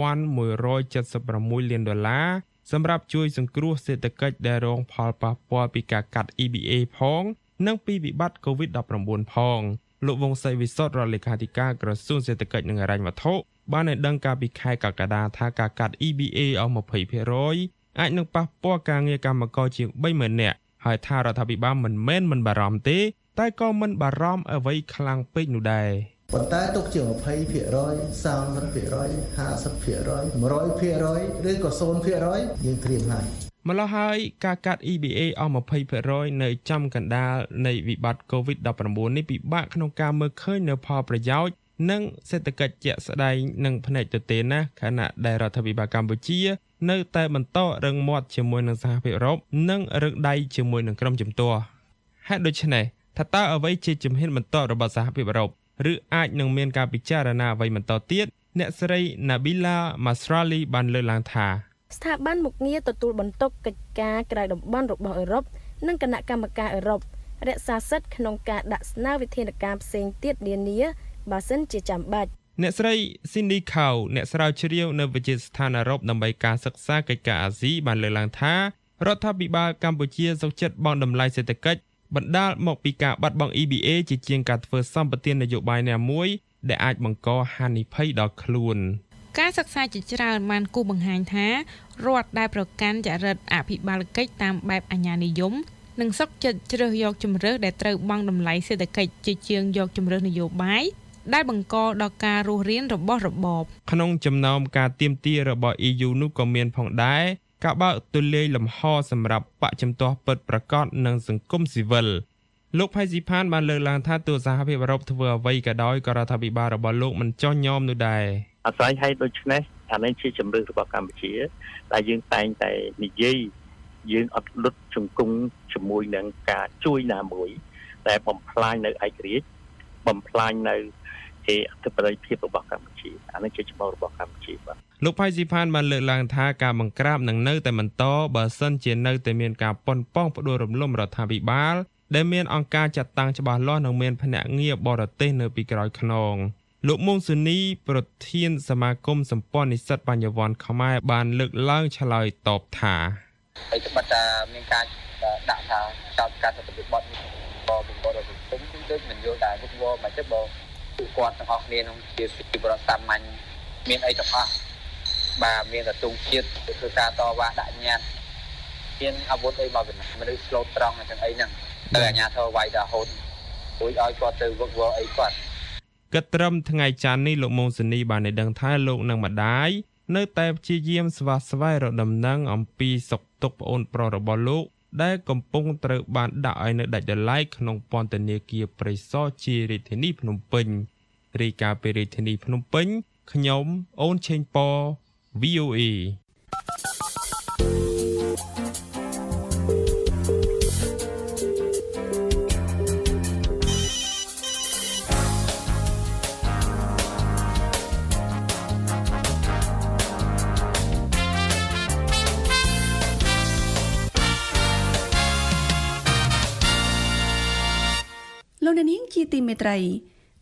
$1,176 លានសម្រាប់ជួយសង្គ្រោះសេដ្ឋកិច្ចដែលរងផលប៉ះពាល់ពីការកាត់ EBA ផងនិងពីវិបត្តិ COVID-19 ផងលោកវង្សសីវិសុទ្ធរដ្ឋលេខាធិការក្រសួងសេដ្ឋកិច្ចនិងហិរញ្ញវត្ថុបានឲ្យដឹងកាលពីខែកក្កដាថាការកាត់ EBA អស់ 20% អាចនឹងប៉ះពាល់ការងារកម្មករជាង 30,000 នាក់ហើយថារដ្ឋាភិបាលមិនមែនមិនបារម្ភទេតែក៏មិនបារម្ភអ្វីខ្លាំងពេកនោះដែរប៉ុន្តែទុកជា 20%, 30%, 50%, 100%ឬក៏ 0% យើងត្រៀមហើយម្ល៉េះហើយការកាត់ EBA អស់ 20% នៅចំកណ្ដាលនៃវិបត្តិ COVID-19 នេះពិបាកក្នុងការមើលឃើញនៅផលប្រយោជន៍និងសេដ្ឋកិច្ចជាក់ស្ដែងនឹងផ្នែកទទេណាខណៈដែលរដ្ឋាភិបាលកម្ពុជានៅតែបន្តរឹងមាត់ជាមួយនឹងសហភាពអឺរ៉ុបនិងរឹងដៃជាមួយនឹងក្រុមជំទាស់ហេតុដូច្នេះថាតើអ្វីជាជំហានបន្តរបស់សហភាពអឺរ៉ុបឬអាចនឹងមានការពិចារណាអ្វីបន្តទៀតអ្នកស្រី Nabila Masrali បានលើកឡើងថាស្ថាប័នមុខងារទទួលបន្ទុកកិច្ចការក្រៅតំបន់របស់អឺរ៉ុបនិងគណៈកម្មការអឺរ៉ុបរក្សាសិទ្ធិក្នុងការដាក់ស្នើវិធានការផ្សេងទៀតនានាបើសិនជាចាំបាច់អ្នកស្រី Cindy Cow អ្នកស្រាវជ្រាវនៅវិទ្យាស្ថានអឺរ៉ុបដើម្បីការសិក្សាកិច្ចការអាស៊ីបានលើកឡើងថារដ្ឋាភិបាលកម្ពុជាសុខចិត្តបង់តម្លៃសេដ្ឋកិច្ចបណ្ដាលមកពីការបាត់បង់ EBA ជាជាងការធ្វើសម្បទាននយោបាយណាមួយដែលអាចបង្កហានិភ័យដល់ខ្លួនការសិក្សាជាច្រើនបានគូបង្ហាញថារដ្ឋដែលប្រកាន់ចរិតអភិបាលកិច្ចតាមបែបអាជ្ញានិយមនិងសុខចិត្តជ្រើសយកជំរើសដែលត្រូវបង់តម្លៃសេដ្ឋកិច្ចជាជាងយកជំរើសនយោបាយដែលបង្កដល់ការរស់រានរបស់របបក្នុងចំណោមការទាមទាររបស់ EU នោះក៏មានផងដែរការបើកទូលាយលំហសម្រាប់បកជំទាស់ពិតប្រាកដនិងសង្គមស៊ីវិលលោកផៃស៊ីផានបានលើកឡើងថាទោះសហភាពអឺរ៉ុបធ្វើអ្វីក៏ដោយក៏រដ្ឋាភិបាលរបស់លោកមិនចោះញោមនោះដែរអាស្រ័យឲ្យដូច្នេះអានេះជាជំរឿនរបស់កម្ពុជាដែលយើងតែងតែនិយាយយើងអត់លុតជង្គង់ជាមួយនឹងការជួយណាមួយតែបំផ្លាញនៅឯករាជ្យបំផ្លាញនៅអធិបតេយ្យភាពរបស់កម្ពុជាអានេះជាចំណុចរបស់កម្ពុជាបាទលោកផៃស៊ីផានបានលើកឡើងថាការបង្ក្រាបនឹងនៅតែបន្តបើសិនជានៅតែមានការប៉ុនប៉ងផ្ដួលរំលំរដ្ឋាភិបាលដែលមានអង្គការចាត់តាំងច្បាស់លាស់និងមានភ្នាក់ងារបរទេសនៅពីក្រោយខ្នងលោកមុងស៊ូនីប្រធានសមាគមសម្ព័ន្ធនិស្សិតបញ្ញវន្តខ្មែរបានលើកឡើងឆ្លើយតបថាហើយត្បិតតែមានការដាក់ថាចោទការទៅបទនេះបើពីបទរបស់ខ្ញុំគឺដូចមិនយល់ដែរពួកគាត់មិនទេបើពួកគាត់ទាំងអស់គ្នាក្នុងជាប្រជាពលរដ្ឋសាមញ្ញមានអីទៅអស់បាទមានតែទងជាតិធ្វើការតវ៉ាដាក់ញត្តិមានអាវុធអីមកមនុស្សស្លូតត្រង់អញ្ចឹងអីហ្នឹងទៅអាជ្ញាធរវាយដល់ហូតរួចឲ្យគាត់ទៅវឹកវរអីគាត់គិតត្រឹមថ្ងៃច័ន្ទនេះលោកមុងស៊ូនីបានដឹងថាលោកនិងម្ដាយនៅតែព្យាយាមស្វាស្វែងរកដំណឹងអំពីសុខទុក្ខប្អូនប្រុសរបស់លោកដែលកំពុងត្រូវបានដាក់ឲ្យនៅដាច់ដោយឡែកក្នុងពន្ធនាគារព្រៃសរជារាជធានីភ្នំពេញរាយការណ៍ពីរាជធានីភ្នំពេញខ្ញុំអូនឆេងប៉ VOA លោកនាងជាទីមេត្រី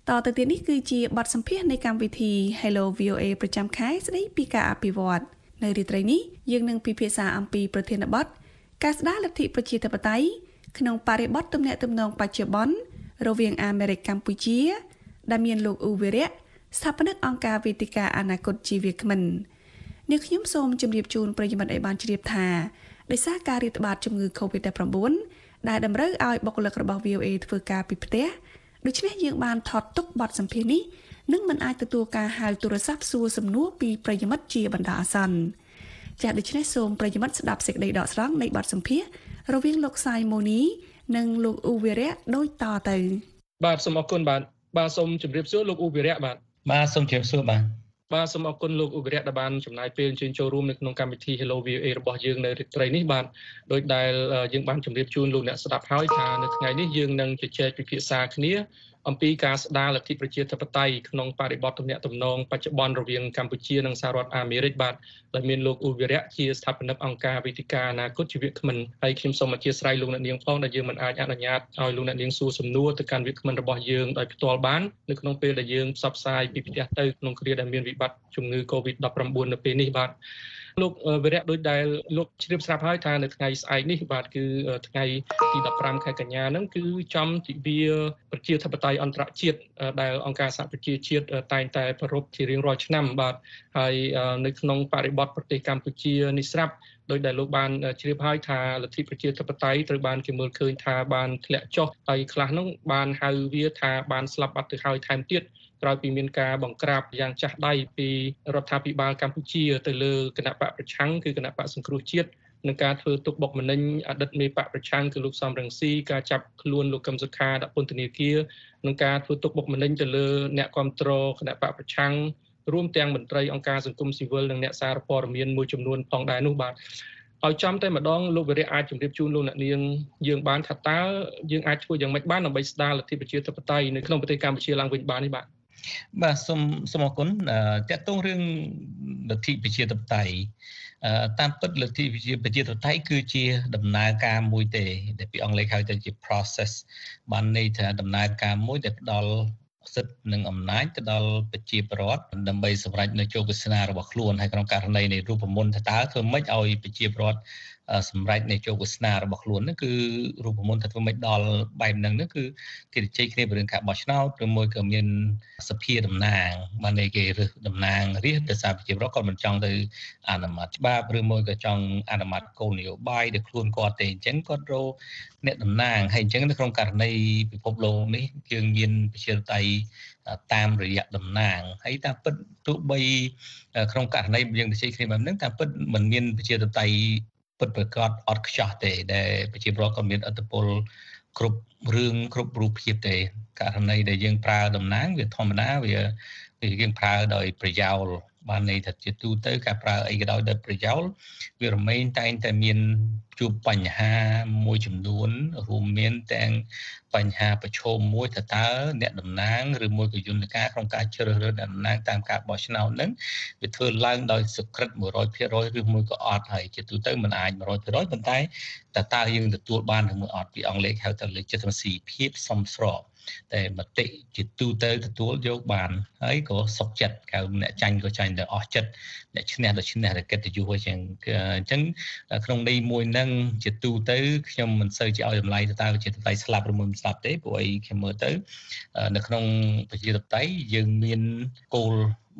តទៅទៀតនេះគឺជាបទសម្ភាសន៍នៃកម្មវិធី Hello VOA ប្រចាំខែស្ដីពីការអភិវឌ្ឍនៅរាត្រីនេះយើងនឹងពិភាក្សាអំពីប្រធានបទការស្ដារលទ្ធិប្រជាធិបតេយ្យក្នុងបរិបទទំនាក់ទំនងបច្ចុប្បន្នរវាងអាមេរិកកម្ពុជាដែលមានលោកអ៊ូវីរៈស្ថាបនិកអង្គការវេទិកាអនាគតជាវាគ្មិននេះខ្ញុំសូមជម្រាបជូនប្រិយមិត្តឲ្យបានជ្រាបថាដោយសារការរាតត្បាតជំងឺ COVID-19 ដែលតម្រូវឲ្យបុគ្គលិករបស់ VOA ធ្វើការពីផ្ទះដូច្នេះយើងបានថតទុកបទសម្ភាសន៍នេះនិងមិនអាចទទួលការហៅទូរស័ព្ទសួរសំណួរពីប្រិយមិត្តជាបណ្ដោះអាសន្នចា៎ដូច្នេះសូមប្រិយមិត្តស្ដាប់សេចក្តីដកស្រង់នៃបទសម្ភាសន៍រវាងលោកសាយម៉ូនីនិងលោកអ៊ូវីរៈដូចតទៅបាទសូមអរគុណបាទសូមជម្រាបសួរលោកអ៊ូវីរៈបាទសូមជម្រាបសួរបាទសូមអរគុណលោកអ៊ូវីរៈដែលបានចំណាយពេលអញ្ជើញចូលរួមនៅក្នុងកម្មវិធី Hello VOA របស់យើងនៅរាត្រីនេះបាទដោយដែលយើងបានជម្រាបជូនលោកអ្នកស្ដាប់ហើយថានៅថ្ងៃនេះយើងនឹងជជែកពិភាក្សាគ្នាអំពីការស្ដារលទ្ធិប្រជាធិបតេយ្យក្នុងបរិបទទំនាក់ទំនងបច្ចុប្បន្នរវាងកម្ពុជានិងសហរដ្ឋអាមេរិកបាទដែលមានលោកអ៊ូវីរៈជាស្ថាបនិកអង្គការវេទិកាអនាគតជាវាគ្មិនហើយខ្ញុំសូមអធិស្ឋានលោកអ្នកនាងផងដែលយើងមិនអាចអនុញ្ញាតឲ្យលោកអ្នកនាងសួរសំណួរទៅកាន់វាគ្មិនរបស់យើងដោយផ្ទាល់បាននៅក្នុងពេលដែលយើងផ្សព្វផ្សាយពីផ្ទះទៅក្នុងគ្រាដែលមានវិបត្តិជំងឺ COVID-19 នៅពេលនេះបាទលោកវីរៈដូចដែលលោកជ្រាបស្រាប់ហើយថានៅថ្ងៃស្អែកនេះបាទគឺថ្ងៃទី15ខែកញ្ញាហ្នឹងគឺចំទិវាប្រជាធិបតេយ្យអន្តរជាតិដែលអង្គការសហប្រជាជាតិតែងតែប្រារព្ធជារៀងរាល់ឆ្នាំបាទហើយនៅក្នុងបរិបទប្រទេសកម្ពុជានេះស្រាប់ដោយដែលលោកបានជ្រាបហើយថាលទ្ធិប្រជាធិបតេយ្យត្រូវបានគេមើលឃើញថាបានធ្លាក់ចុះហើយខ្លះហ្នឹងបានហៅវាថាបានស្លាប់បាត់ទៅហើយថែមទៀតក្រោយពីមានការបង្ក្រាបយ៉ាងចាស់ដៃពីរដ្ឋាភិបាលកម្ពុជាទៅលើគណៈបកប្រឆាំងគឺគណៈបកសង្គ្រោះជាតិនឹងការធ្វើទុកបុកម្នេញអតីតមេបកប្រឆាំងគឺលោកសំរងស៊ីការចាប់ខ្លួនលោកកឹមសុខាដាក់ពន្ធនាគារនឹងការធ្វើទុកបុកម្នេញទៅលើអ្នកគាំទ្រគណៈបកប្រឆាំងរួមទាំងមន្ត្រីអង្គការសង្គមស៊ីវិលនិងអ្នកសារព័ត៌មានមួយចំនួនផងដែរនោះបាទឲ្យចំតែម្ដងលោកវីរៈអាចជម្រាបជូនលោកអ្នកនាងយើងបានថាតើយើងអាចធ្វើយ៉ាងម៉េចបានដើម្បីស្ដារលទ្ធិប្រជាធិបតេយ្យនៅក្នុងប្រទេសកម្ពុជាឡើងវិញបាននេះបាទសូមអរគុណតាក់ទងរឿងលទ្ធិប្រជាធិបតេយ្យតាមពិតលទ្ធិប្រជាធិបតេយ្យគឺជាដំណើរការមួយទេដែលពីអង់គ្លេសហៅទៅជា process បានន័យថាដំណើរការមួយដែលផ្ដល់សិទ្ធិនិងអំណាចទៅដល់ប្រជាពលរដ្ឋដើម្បីសម្រេចនៅជោគវាសនារបស់ខ្លួនហើយក្នុងករណីនៃរូបមន្តថាតើធ្វើម៉េចឲ្យប្រជាពលរដ្ឋសម្រេចនៃជោគវាសនារបស់ខ្លួនហ្នឹងគឺរូបមន្តថាធ្វើម៉េចដល់បែបហ្នឹងគឺគេជជែកគ្នាពីរឿងការបោះឆ្នោតឬមួយក៏មានសភាតំណាងបានន័យគេរើសតំណាងរាស្ត្រដោយសារប្រជាពលរដ្ឋគាត់មិនចង់ទៅអនុម័តច្បាប់ឬមួយក៏ចង់អនុម័តគោលនយោបាយដែលខ្លួនគាត់ទេអញ្ចឹងគាត់រកអ្នកតំណាងហើយអញ្ចឹងនៅក្នុងករណីពិភពលោកនេះយើងមានប្រជាធិបតេយ្យតាមរយៈតំណាងហើយតាមពិតទោះបីក្នុងករណីយើងជជែកគ្នាបែបហ្នឹងតាមពិតមិនមានប្រជាធិបតេយ្យពិតប្រាកដអត់ខ្ចោះទេដែលប្រជាពលរដ្ឋក៏មានឥទ្ធិពលគ្រប់រឿងគ្រប់រូបភាពទេករណីដែលយើងប្រើតំណាងវាធម្មតាវាយើងប្រើដោយប្រយោលបានន័យថាជាទូទៅការប្រើអីក៏ដោយប្រយោលវារមែងតែងតែមានជួបបញ្ហាមួយចំនួនរួមមានទាំងបញ្ហាប្រឈមមួយតើអ្នកតំណាងឬមួយក៏យន្តការក្នុងការជ្រើសរើសអ្នកតំណាងតាមការបោះឆ្នោតហ្នឹងវាធ្វើឡើងដោយសុក្រិត 100% ឬមួយក៏អត់ហើយជាទូទៅមិនអាច 100% ប៉ុន្តែតើយើងទទួលបានឬមួយអត់ពីអង់គ្លេសហៅថា legitimacy ភាពសមស្របតែមតិជាទូទៅទទួលយកបានហើយក៏សុខចិត្តកៅអ្នកចាញ់ក៏ចាញ់ទៅអស់ចិត្តអ្នកឈ្នះទៅឈ្នះតែកិត្តិយសអញ្ចឹងក្នុងន័យមួយហ្នឹងជាទូទៅខ្ញុំមិនសូវជាឲ្យតម្លៃទៅតើជាតម្លៃស្លាប់ឬមិនស្លាប់ទេព្រោះអីខ្ញុំមើលទៅនៅក្នុងប្រជាធិបតេយ្យយើងមានគោល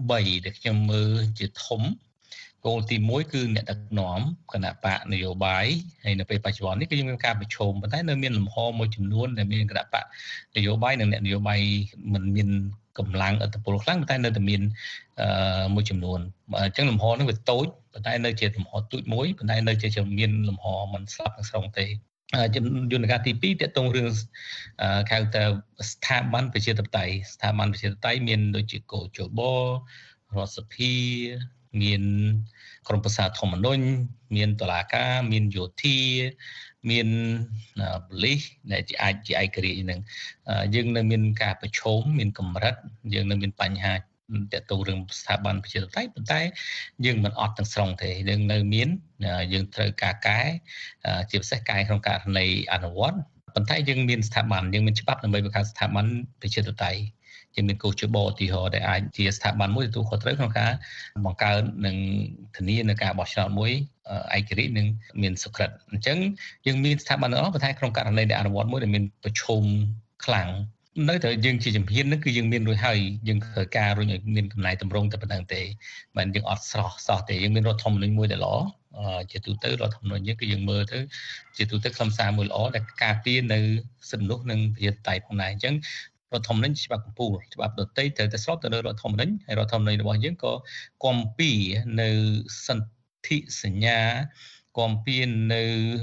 3ដែលខ្ញុំមើលជាធំគោលទី1គឺអ្នកដឹកនាំគណៈបកនយោបាយហើយនៅពេលបច្ចុប្បន្ននេះគឺយើងមានការប្រឈមប៉ុន្តែនៅមានលំហមួយចំនួនដែលមានគណៈបកនយោបាយនិងអ្នកនយោបាយមិនមានកម្លាំងឥទ្ធិពលខ្លាំងប៉ុន្តែនៅតែមានមួយចំនួនអញ្ចឹងលំហហ្នឹងវាតូចប៉ុន្តែនៅជាលំហទូចមួយប៉ុន្តែនៅជាមានលំហមិនស្លាប់ទាំងស្រុងទេយន្តការទី2ទាក់ទងរឿងហៅថាស្ថាប័នប្រជាធិបតេយ្យមានដូចជាកោជបរដ្ឋសភាមានក្រមប្រឹក្សាធម្មនុញ្ញមានតុលាការមានយោធាមានប៉ូលីសដែលអាចជាឯករាជ្យហ្នឹងយើងនៅមានការប្រឈមមានកម្រិតយើងនៅមានបញ្ហាទាក់ទងរឿងស្ថាប័នប្រជាធិបតេយ្យប៉ុន្តែយើងមិនអត់ទាំងស្រុងទេយើងនៅមានយើងត្រូវការកែជាពិសេសកែក្នុងករណីអនុវត្តប៉ុន្តែយើងមានស្ថាប័នយើងមានច្បាប់ដើម្បីបង្កើតស្ថាប័នប្រជាធិបតេយ្យយើងមានកោជបឧទាហរណ៍ដែលអាចជាស្ថាប័នមួយទទួលខុសត្រូវក្នុងការបង្កើតនិងធានានៅការបោះឆ្នោតមួយឯករាជ្យនិងមានសុក្រិតអញ្ចឹងយើងមានស្ថាប័នទាំងអស់ប៉ុន្តែក្នុងករណីដែលអនុវត្តមួយដែលមានប្រឈមខ្លាំងនៅតែយើងជាជំហានហ្នឹងគឺយើងមានរួចហើយយើងត្រូវការរុញឲ្យមានកំណែតម្រង់តែប៉ុណ្្នឹងទេមិនយើងអត់ស្រស់សោះទេយើងមានរដ្ឋធម្មនុញ្ញមួយដែលល្អជាទូទៅរដ្ឋធម្មនុញ្ញនេះគឺយើងមើលទៅជាទូទៅខ្លឹមសារមួយល្អដែលការពារនៅសិទ្ធិមនុស្សនិងប្រជាធិបតេយ្យផងដែរអញ្ចឹងរដ្ឋធម្មនុញ្ញច្បាប់កម្ពុជាច្បាប់ដទៃត្រូវតែស្របទៅនឹងរដ្ឋធម្មនុញ្ញហើយរដ្ឋធម្មនុញ្ញរបស់យើងក៏គំពីនៅសន្ធិសញ្ញាគំពីនៅ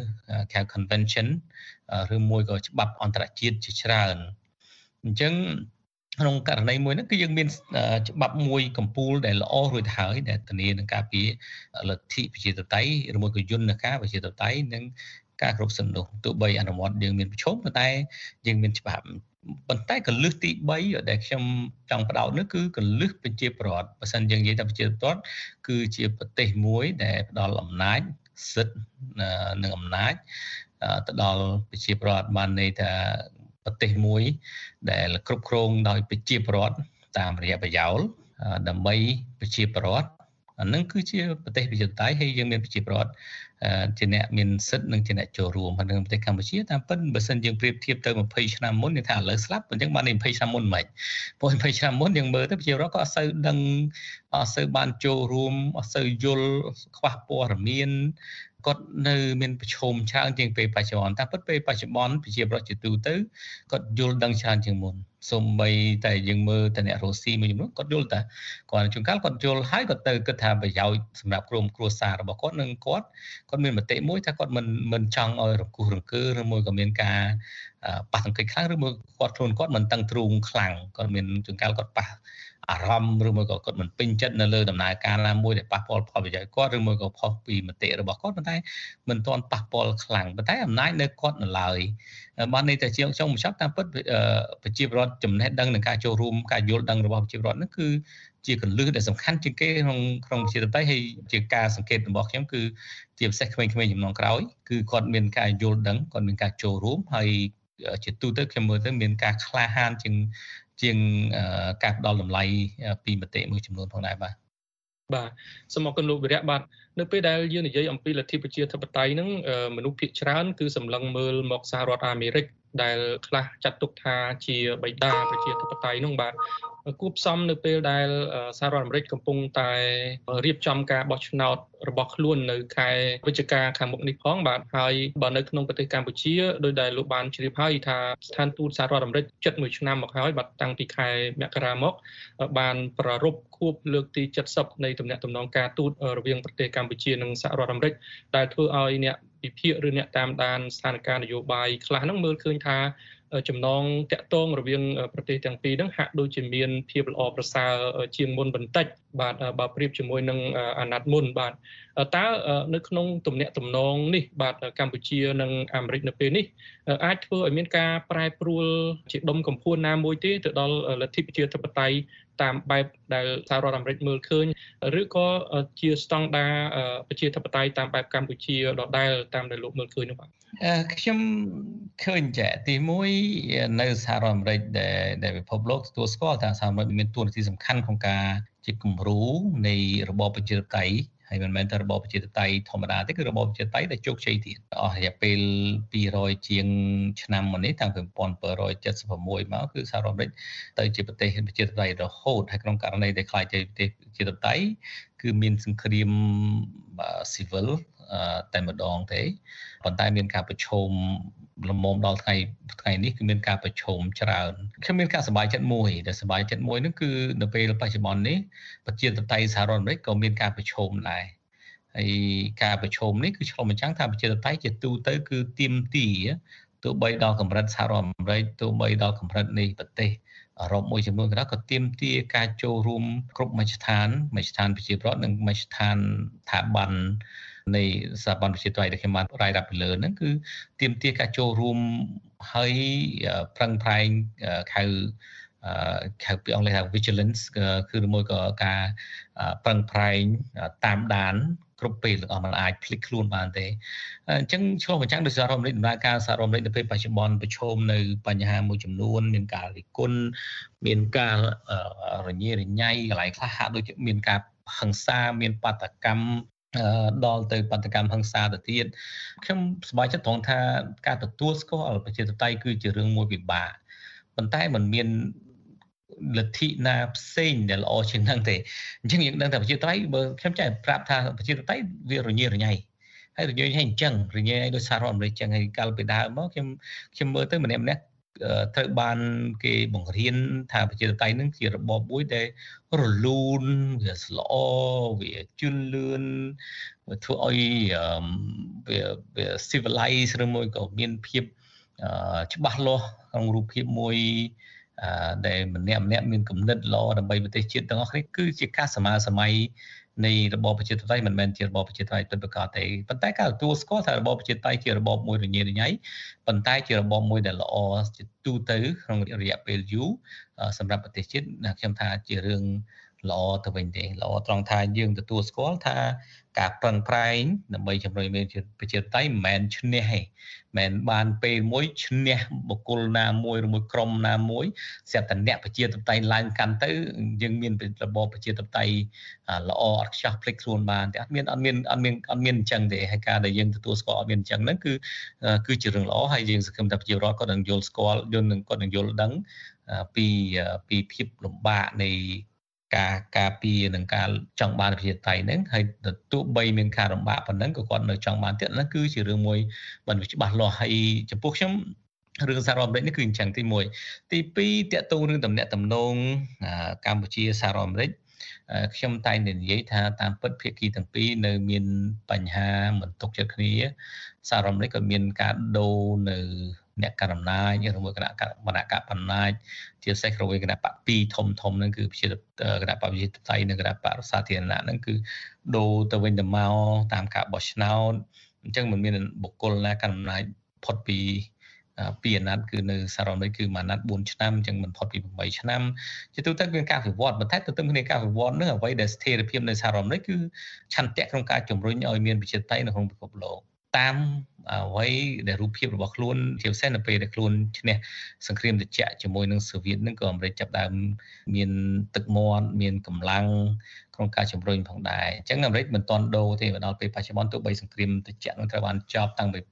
convention ឬមួយក៏ច្បាប់អន្តរជាតិជាច្រើនអញ្ចឹងក្នុងករណីមួយហ្នឹងគឺយើងមានច្បាប់មួយកម្ពុជាដែលល្អរួចទៅហើយដែលធានានឹងការពារលទ្ធិប្រជាធិបតេយ្យឬមួយក៏យន្តការប្រជាធិបតេយ្យនិងការគ្រប់សិទ្ធិមនុស្សទោះបីអនុវត្តយើងមានប្រឈមប៉ុន្តែយើងមានច្បាប់ប៉ុន្តែកលឹះទី3ដែលខ្ញុំចង់បដោតនោះគឺកលឹះប្រជាប្រដ្ឋបើសិនយើងនិយាយថាប្រជាប្រដ្ឋគឺជាប្រទេសមួយដែលផ្ដល់អំណាចសិទ្ធិនិងអំណាចទៅដល់ប្រជាប្រដ្ឋបានន័យថាប្រទេសមួយដែលគ្រប់គ្រងដោយប្រជាប្រដ្ឋតាមរយៈប្រយោលដើម្បីប្រជាប្រដ្ឋអានឹងគឺជាប្រទេសប្រជាធិបតេយ្យហើយយើងមានប្រជាប្រដ្ឋជាអ្នកមានសិទ្ធិនិងជាអ្នកចូលរួមនៅក្នុងប្រទេសកម្ពុជាតាមពិតបើសិនយើងប្រៀបធៀបទៅ20ឆ្នាំមុនយើងថាឥឡូវស្លាប់អញ្ចឹងបាន20ឆ្នាំមុនមិនព្រោះ20ឆ្នាំមុនយើងមើលទៅប្រជាប្រដ្ឋក៏អត់សូវដឹងអត់សូវបានចូលរួមអត់សូវយល់ខ្វះព័ត៌មានគាត់នៅមានប្រឈមច្រើនជាងពេលបច្ចុប្បន្នតែពិតពេលបច្ចុប្បន្នប្រជាប្រដ្ឋជាទូទៅគាត់យល់ដឹងច្រើនជាងមុនសូម្បីតែយើងមើលតែអ្នករុស្ស៊ីមួយចំនួនគាត់យល់តែគាត់ជួនកាលគាត់យល់ហើយគាត់ទៅគិតថាប្រយោជន៍សម្រាប់ក្រុមគ្រួសាររបស់គាត់និងគាត់មានមតិមួយថាគាត់មិនចង់ឲ្យរង្គោះរង្គើឬមួយក៏មានការប៉ះទង្គិចខ្លាំងឬមួយគាត់ខ្លួនគាត់មិនតឹងទ្រូងខ្លាំងគាត់មានជួនកាលគាត់ប៉ះអារម្មណ៍ឬមួយក៏គាត់មិនពេញចិត្តនៅលើដំណើរការណាមួយដែលប៉ះពាល់ផលប្រយោជន៍គាត់ឬមួយក៏ផុសពីមតិរបស់គាត់ប៉ុន្តែមិនទាន់ប៉ះពាល់ខ្លាំងប៉ុន្តែអំណាចនៅគាត់នៅឡើយបានន័យថាជាងចុងបញ្ចប់តាមពិតប្រជាពលរដ្ឋចំណេះដឹងនិងការចូលរួមការយល់ដឹងរបស់ប្រជាពលរដ្ឋនោះគឺជាកលឹះដែលសំខាន់ជាងគេក្នុងប្រជាធិបតេយ្យហើយជាការសង្កេតរបស់ខ្ញុំគឺជាពិសេសក្មេងៗចំនួនក្រោយគឺគាត់មានការយល់ដឹងគាត់មានការចូលរួមហើយជាទូទៅខ្ញុំមើលទៅមានការក្លាហានជាងការផ្ដល់តម្លៃពីមតិមួយចំនួនផងដែរបាទសូមអរគុណលោកវិរៈបាទនៅពេលដែលយើងនិយាយអំពីលទ្ធិប្រជាធិបតេយ្យហ្នឹងមនុស្សភាគច្រើនគឺសម្លឹងមើលមកសហរដ្ឋអាមេរិកដែលខ្លះចាត់ទុកថាជាបិតាប្រជាធិបតេយ្យហ្នឹងបាទគួបផ្សំនៅពេលដែលសហរដ្ឋអាមេរិកកំពុងតែរៀបចំការបោះឆ្នោតរបស់ខ្លួននៅខែវិច្ឆិកាខាងមុខនេះផងបាទហើយបើនៅក្នុងប្រទេសកម្ពុជាដោយដែលលោកបានជ្រាបហើយថាស្ថានទូតសហរដ្ឋអាមេរិកជិត1ឆ្នាំមកហើយបាទតាំងពីខែមករាមកបានប្រារព្ធខួបលើកទី70នៃទំនាក់ទំនងការទូតរវាងប្រទេសកម្ពុជានិងសហរដ្ឋអាមេរិកដែលធ្វើឲ្យអ្នកវិភាគឬអ្នកតាមដានស្ថានភាពនយោបាយខ្លះហ្នឹងមើលឃើញថាចំណងតាក់ទងរវាងប្រទេសទាំងពីរហ្នឹងហាក់ដូចជាមានភាពល្អប្រសើរជាងមុនបន្តិចបាទបើប្រៀបជាមួយនឹងអាណត្តិមុនបាទតើនៅក្នុងទំនាក់ទំនងនេះបាទកម្ពុជានិងអាមេរិកនៅពេលនេះអាចធ្វើឲ្យមានការប្រែប្រួលជាដុំកំភួនណាមួយទេទៅដល់លទ្ធិប្រជាធិបតេយ្យតាមបែបដែលសហរដ្ឋអាមេរិកមើលឃើញឬក៏ជាស្តង់ដារប្រជាធិបតេយ្យតាមបែបកម្ពុជាដដែលតាមដែលលោកមើលឃើញនោះបាទខ្ញុំឃើញចាទី1នៅសហរដ្ឋអាមេរិកដែលពិភពលោកទទួលស្គាល់ថាសហរដ្ឋអាមេរិកមានតួនាទីសំខាន់ក្នុងការជាគំរូនៃរបបប្រជាធិបតេយ្យហើយមិនមែនតែរបបប្រជាធិបតេយ្យធម្មតាទេគឺរបបប្រជាធិបតេយ្យដែលជោគជ័យទៀតអស់រយៈពេល200ជាងឆ្នាំមកនេះតាំងពី1776មកគឺសហរដ្ឋអាមេរិកទៅជាប្រទេសប្រជាធិបតេយ្យរហូតហើយក្នុងករណីដែលខ្លាចជាប្រទេសប្រជាធិបតេយ្យគឺមានសង្គ្រាមស៊ីវិលតែម្ដងទេប៉ុន្តែមានការប្រឈមលំមដល់ថ្ងៃនេះគឺមានការប្រឈមច្រើនខ្ញុំមានការសប្បាយចិត្តមួយដែលសប្បាយចិត្តមួយនោះគឺនៅពេលបច្ចុប្បន្ននេះប្រជាធិបតេយ្យសហរដ្ឋអាមេរិកក៏មានការប្រឈមដែរហើយការប្រឈមនេះគឺឆ្លុះបញ្ចាំងថាប្រជាធិបតេយ្យជាទូទៅគឺទាមទារទោះបីដល់កម្រិតសហរដ្ឋអាមេរិកទោះបីដល់កម្រិតនៃប្រទេសអឺរ៉ុបមួយចំនួនក៏ទាមទារការចូលរួមគ្រប់មជ្ឈដ្ឋានប្រជាប្រដ្ឋនិងមជ្ឈដ្ឋានស្ថាប័ននៃសហព័ន្ធប្រជាធិបតេយ្យដែលខ្ញុំបានរាយរាប់ពីលើហ្នឹងគឺទាមទារការចូលរួមហើយប្រឹងប្រែងហៅពីអង់គ្លេសថា vigilance គឺមួយក៏ការប្រឹងប្រែងតាមដានគ្រប់ពេលទាំងអស់มันអាចភ្លេចខ្លួនបានទេអញ្ចឹងឆ្លុះបញ្ចាំងដោយសាររដ្ឋអាមេរិកដំណើរការសហរដ្ឋអាមេរិកនៅពេលបច្ចុប្បន្នប្រឈមនៅបញ្ហាមួយចំនួនមានការរិះគន់មានការរញ៉េរញ៉ៃកន្លែងខ្លះហាក់ដូចមានការហិង្សាមានបាតកម្មដល់ទៅបាតកម្មហិង្សាទៅទៀតខ្ញុំសប្បាយចិត្តត្រង់ថាការទទួលស្គាល់ប្រជាធិបតេយ្យគឺជារឿងមួយពិបាកប៉ុន្តែมันមានលទ្ធិណាផ្សេងដែលល្អជាងហ្នឹងទេអញ្ចឹងយើងដឹងថាប្រជាធិបតេយ្យបើខ្ញុំចង់ប្រាប់ថាប្រជាធិបតេយ្យវារញ៉េរញ៉ៃហើយរញ៉េរញ៉ៃអញ្ចឹងរញ៉េរញ៉ៃដោយសាររដ្ឋអាមេរិកអញ្ចឹងហើយកាលពីដើមមកខ្ញុំមើលទៅម្នាក់ៗត្រូវបានគេបង្រៀនថាប្រជាធិបតេយ្យនឹងជារបបមួយដែលរលូនវាល្អវាជឿនលឿនវាធ្វើឲ្យវា civilize ឬមួយក៏មានភាពច្បាស់លាស់ក្នុងរូបភាពមួយដែលម្នាក់មានគំនិតល្អដើម្បីប្រទេសជាតិទាំងអស់គ្នាគឺជាការសម័យនៃរបបប្រជាធិបតេយ្យមិនមែនជារបបប្រជាធិបតេយ្យពិតប្រាកដទេប៉ុន្តែការទទួលស្គាល់ថារបបប្រជាធិបតេយ្យជារបបមួយរញ៉េរញ៉ៃប៉ុន្តែជារបបមួយដែលល្អជាទូទៅក្នុងរយៈពេលយូរសម្រាប់ប្រទេសជាតិខ្ញុំថាជារឿងល្អទៅវិញទេល្អត្រង់ថាយើងទទួលស្គាល់ថាការប្រឹងប្រែងដើម្បីជំរុញប្រជាធិបតេយ្យមិនមែនឈ្នះទេមិនបានពេលមួយឈ្នះបុគ្គលណាមួយឬមួយក្រុមណាមួយស្រាប់តែអ្នកប្រជាធិបតេយ្យឡើងកាន់ទៅយើងមានរបបប្រជាធិបតេយ្យល្អអត់ខ្ចោះភ្លេចខ្លួនបានតែអត់មានអញ្ចឹងទេហើយការដែលយើងទទួលស្គាល់អត់មានអញ្ចឹងហ្នឹងគឺជារឿងល្អហើយយើងសង្ឃឹមថាប្រជាពលរដ្ឋក៏នឹងយល់ស្គាល់គាត់នឹងយល់ដឹងពីភាពលំបាកនៃការពារនិងការចង់បានប្រជាធិបតេយ្យហ្នឹងហើយទោះបីមានការលំបាកប៉ុណ្ណឹងក៏គាត់នៅចង់បានទៀតហ្នឹងគឺជារឿងមួយមិនច្បាស់លាស់ហើយចំពោះខ្ញុំរឿងសហរដ្ឋអាមេរិកនេះគឺអញ្ចឹងទី1ទី2តកតងរឿងតំណែងតំណងកម្ពុជាសហរដ្ឋអាមេរិកខ្ញុំតែងតែនិយាយថាតាមពិតភាគីទាំងពីរនៅមានបញ្ហាមិនទុកចិត្តគ្នាសហរដ្ឋអាមេរិកក៏មានការដូរនៅអ្នកកណ្ដាលអំណាចឬមួយគណៈបកអំណាចជាពិសេសរវាងគណៈបកពីរធំហ្នឹងគឺគណៈបកប្រជាធិបតេយ្យនិងគណៈបកសាធារណៈហ្នឹងគឺដូរទៅវិញទៅមកតាមការបោះឆ្នោតអញ្ចឹងមិនមានបុគ្គលណាកាន់អំណាចផុតពីអាណត្តិគឺនៅសហរដ្ឋអាមេរិកគឺមួយអាណត្តិ4ឆ្នាំអញ្ចឹងមិនផុតពី8ឆ្នាំជាទូទៅមានការវិវត្តប៉ុន្តែទន្ទឹមគ្នាការវិវត្តនោះអ្វីដែលស្ថិរភាពនៅសហរដ្ឋអាមេរិកគឺឆន្ទៈក្នុងការជំរុញឲ្យមានប្រជាធិបតេយ្យនៅក្នុងពិភពលោកតាមអ្វីដែលរូបភាពរបស់ខ្លួនជាពិសេសនៅពេលដែលខ្លួនឈ្នះសង្គ្រាមត្រជាក់ជាមួយនឹងសូវៀតនឹងក៏អាមេរិកចាប់ដើមមានទឹកមាត់មានកម្លាំងក្នុងការជំរុញផងដែរអញ្ចឹងអាមេរិកមិនទាន់ដូរទេមកដល់ពេលបច្ចុប្បន្នទោះបីសង្គ្រាមត្រជាក់នឹងត្រូវបានចប់តាំងពី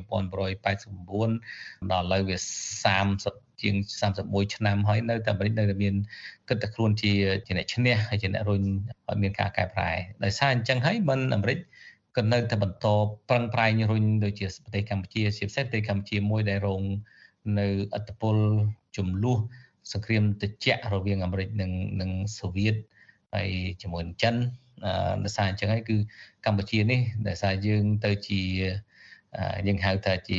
1989ដល់ឥឡូវវាជាង31ឆ្នាំហើយនៅតែអាមេរិកនៅតែមានគិតតែខ្លួនជាអ្នកឈ្នះហើយជាអ្នករុញឲ្យមានការកែប្រែដោយសារអញ្ចឹងហើយមិនអាមេរិកក៏នៅតែបន្តប្រឹងប្រែងរុញដូចជាប្រទេសកម្ពុជាជាពិសេសប្រទេសកម្ពុជាមួយដែលរងនៅឥទ្ធិពលចំនួនសង្គ្រាមត្រជាក់រវាងអាមេរិកនិងសូវៀតហើយជាមួយនឹងចិនដោយសារអញ្ចឹងហើយគឺកម្ពុជានេះដោយសារយើងទៅជាយើងហៅថាជា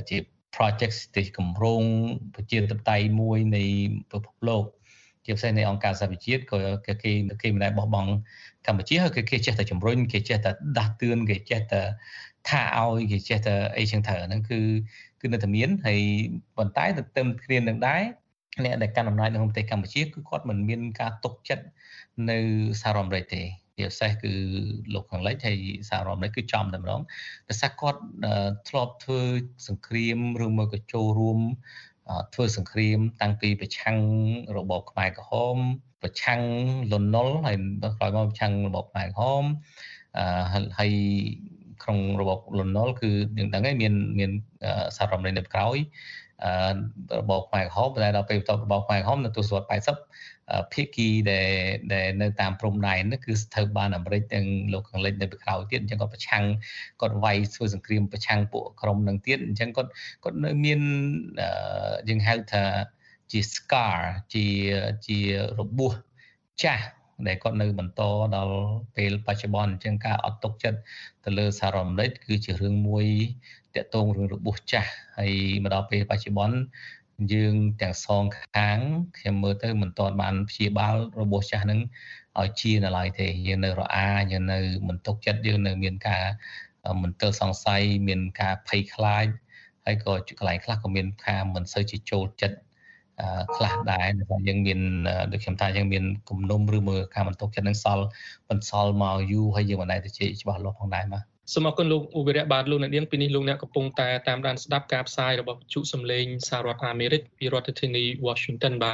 project ស្ទើរគម្រោងប្រជាធិបតេយ្យមួយនៃពិភពលោកជាពិសេសនៃអង្គការសហប្រជាជាតិក៏គេមិនដែលបោះបង់កម្ពុជាហើយគេចេះតែជំរុញគេចេះតែដាស់តឿនគេចេះតែថាឲ្យគេចេះតែអីចឹងទៅហ្នឹងគឺនៅតែមានហើយប៉ុន្តែទន្ទឹមគ្នានឹងដែរអ្នកដែលកាន់អំណាចនៅក្នុងប្រទេសកម្ពុជាគឺគាត់មិនមានការទុកចិត្តនៅសហរដ្ឋអាមេរិកទេជាពិសេសគឺលោកខាងលិចហើយសហរដ្ឋអាមេរិកគឺចំតែម្ដងដោយសារគាត់ធ្លាប់ធ្វើសង្គ្រាមឬមួយក៏ចូលរួមធ្វើសង្គ្រាមតាំងពីប្រឆាំងរបបខ្មែរក្រហមប្រឆាំងលន់នល់ហើយក្រោយមកប្រឆាំងរបបខ្មែរក្រហមហើយក្នុងរបបលន់នល់គឺយើងដឹងហើយមានសហរដ្ឋអាមេរិកនៅក្រោយរបបខ្មែរក្រហមតែដល់ពេលបន្ទាប់របបខ្មែរក្រហមនៅទសវត្សរ៍80ភាគីដែលនៅតាមព្រំដែននោះគឺស្ថិតបានអាមេរិកទាំងលោកខាងលិចនៅពីក្រោយទៀតអញ្ចឹងគាត់ប្រឆាំងគាត់វាយធ្វើសង្គ្រាមប្រឆាំងពួកក្រុមនឹងទៀតអញ្ចឹងគាត់នៅមានយើងហៅថាជា scar ជារបួសចាស់ដែលគាត់នៅបន្តដល់ពេលបច្ចុប្បន្នអញ្ចឹងការអត់ទុកចិត្តទៅលើសហរដ្ឋអាមេរិកគឺជារឿងមួយតាក់ទងរឿងរបួសចាស់ហើយមកដល់ពេលបច្ចុប្បន្នយើងទាំងសងខាងខ្ញុំមើលទៅមិនទាន់បានព្យាបាលរបួសចាស់ហ្នឹងឲ្យជានៅឡើយទេយើងនៅរអាយើងនៅមិនទុកចិត្តយើងនៅមានការមន្ទិលសង្ស័យមានការភ័យខ្លាចហើយក៏កន្លែងខ្លះក៏មានការមិនសូវជាចូលចិត្តខ្លះដែរដែលយើងមានដូចខ្ញុំថាយើងមានគំនុំឬមួយការបន្ទុកចិត្តនឹងបន្សល់មកយូរហើយយើងមិនដែលទៅជែកច្បាស់លាស់ផងដែរបាទសូមអរគុណលោកឧបរិយបាទលោកអ្នកនាងពីនេះលោកអ្នកកំពុងតែតាមដានស្ដាប់ការផ្សាយរបស់វិទ្យុសំឡេងសហរដ្ឋអាមេរិកពីរដ្ឋធានី Washington បាទ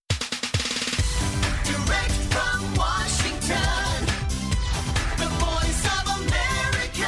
Direct from Washington, the voice of America,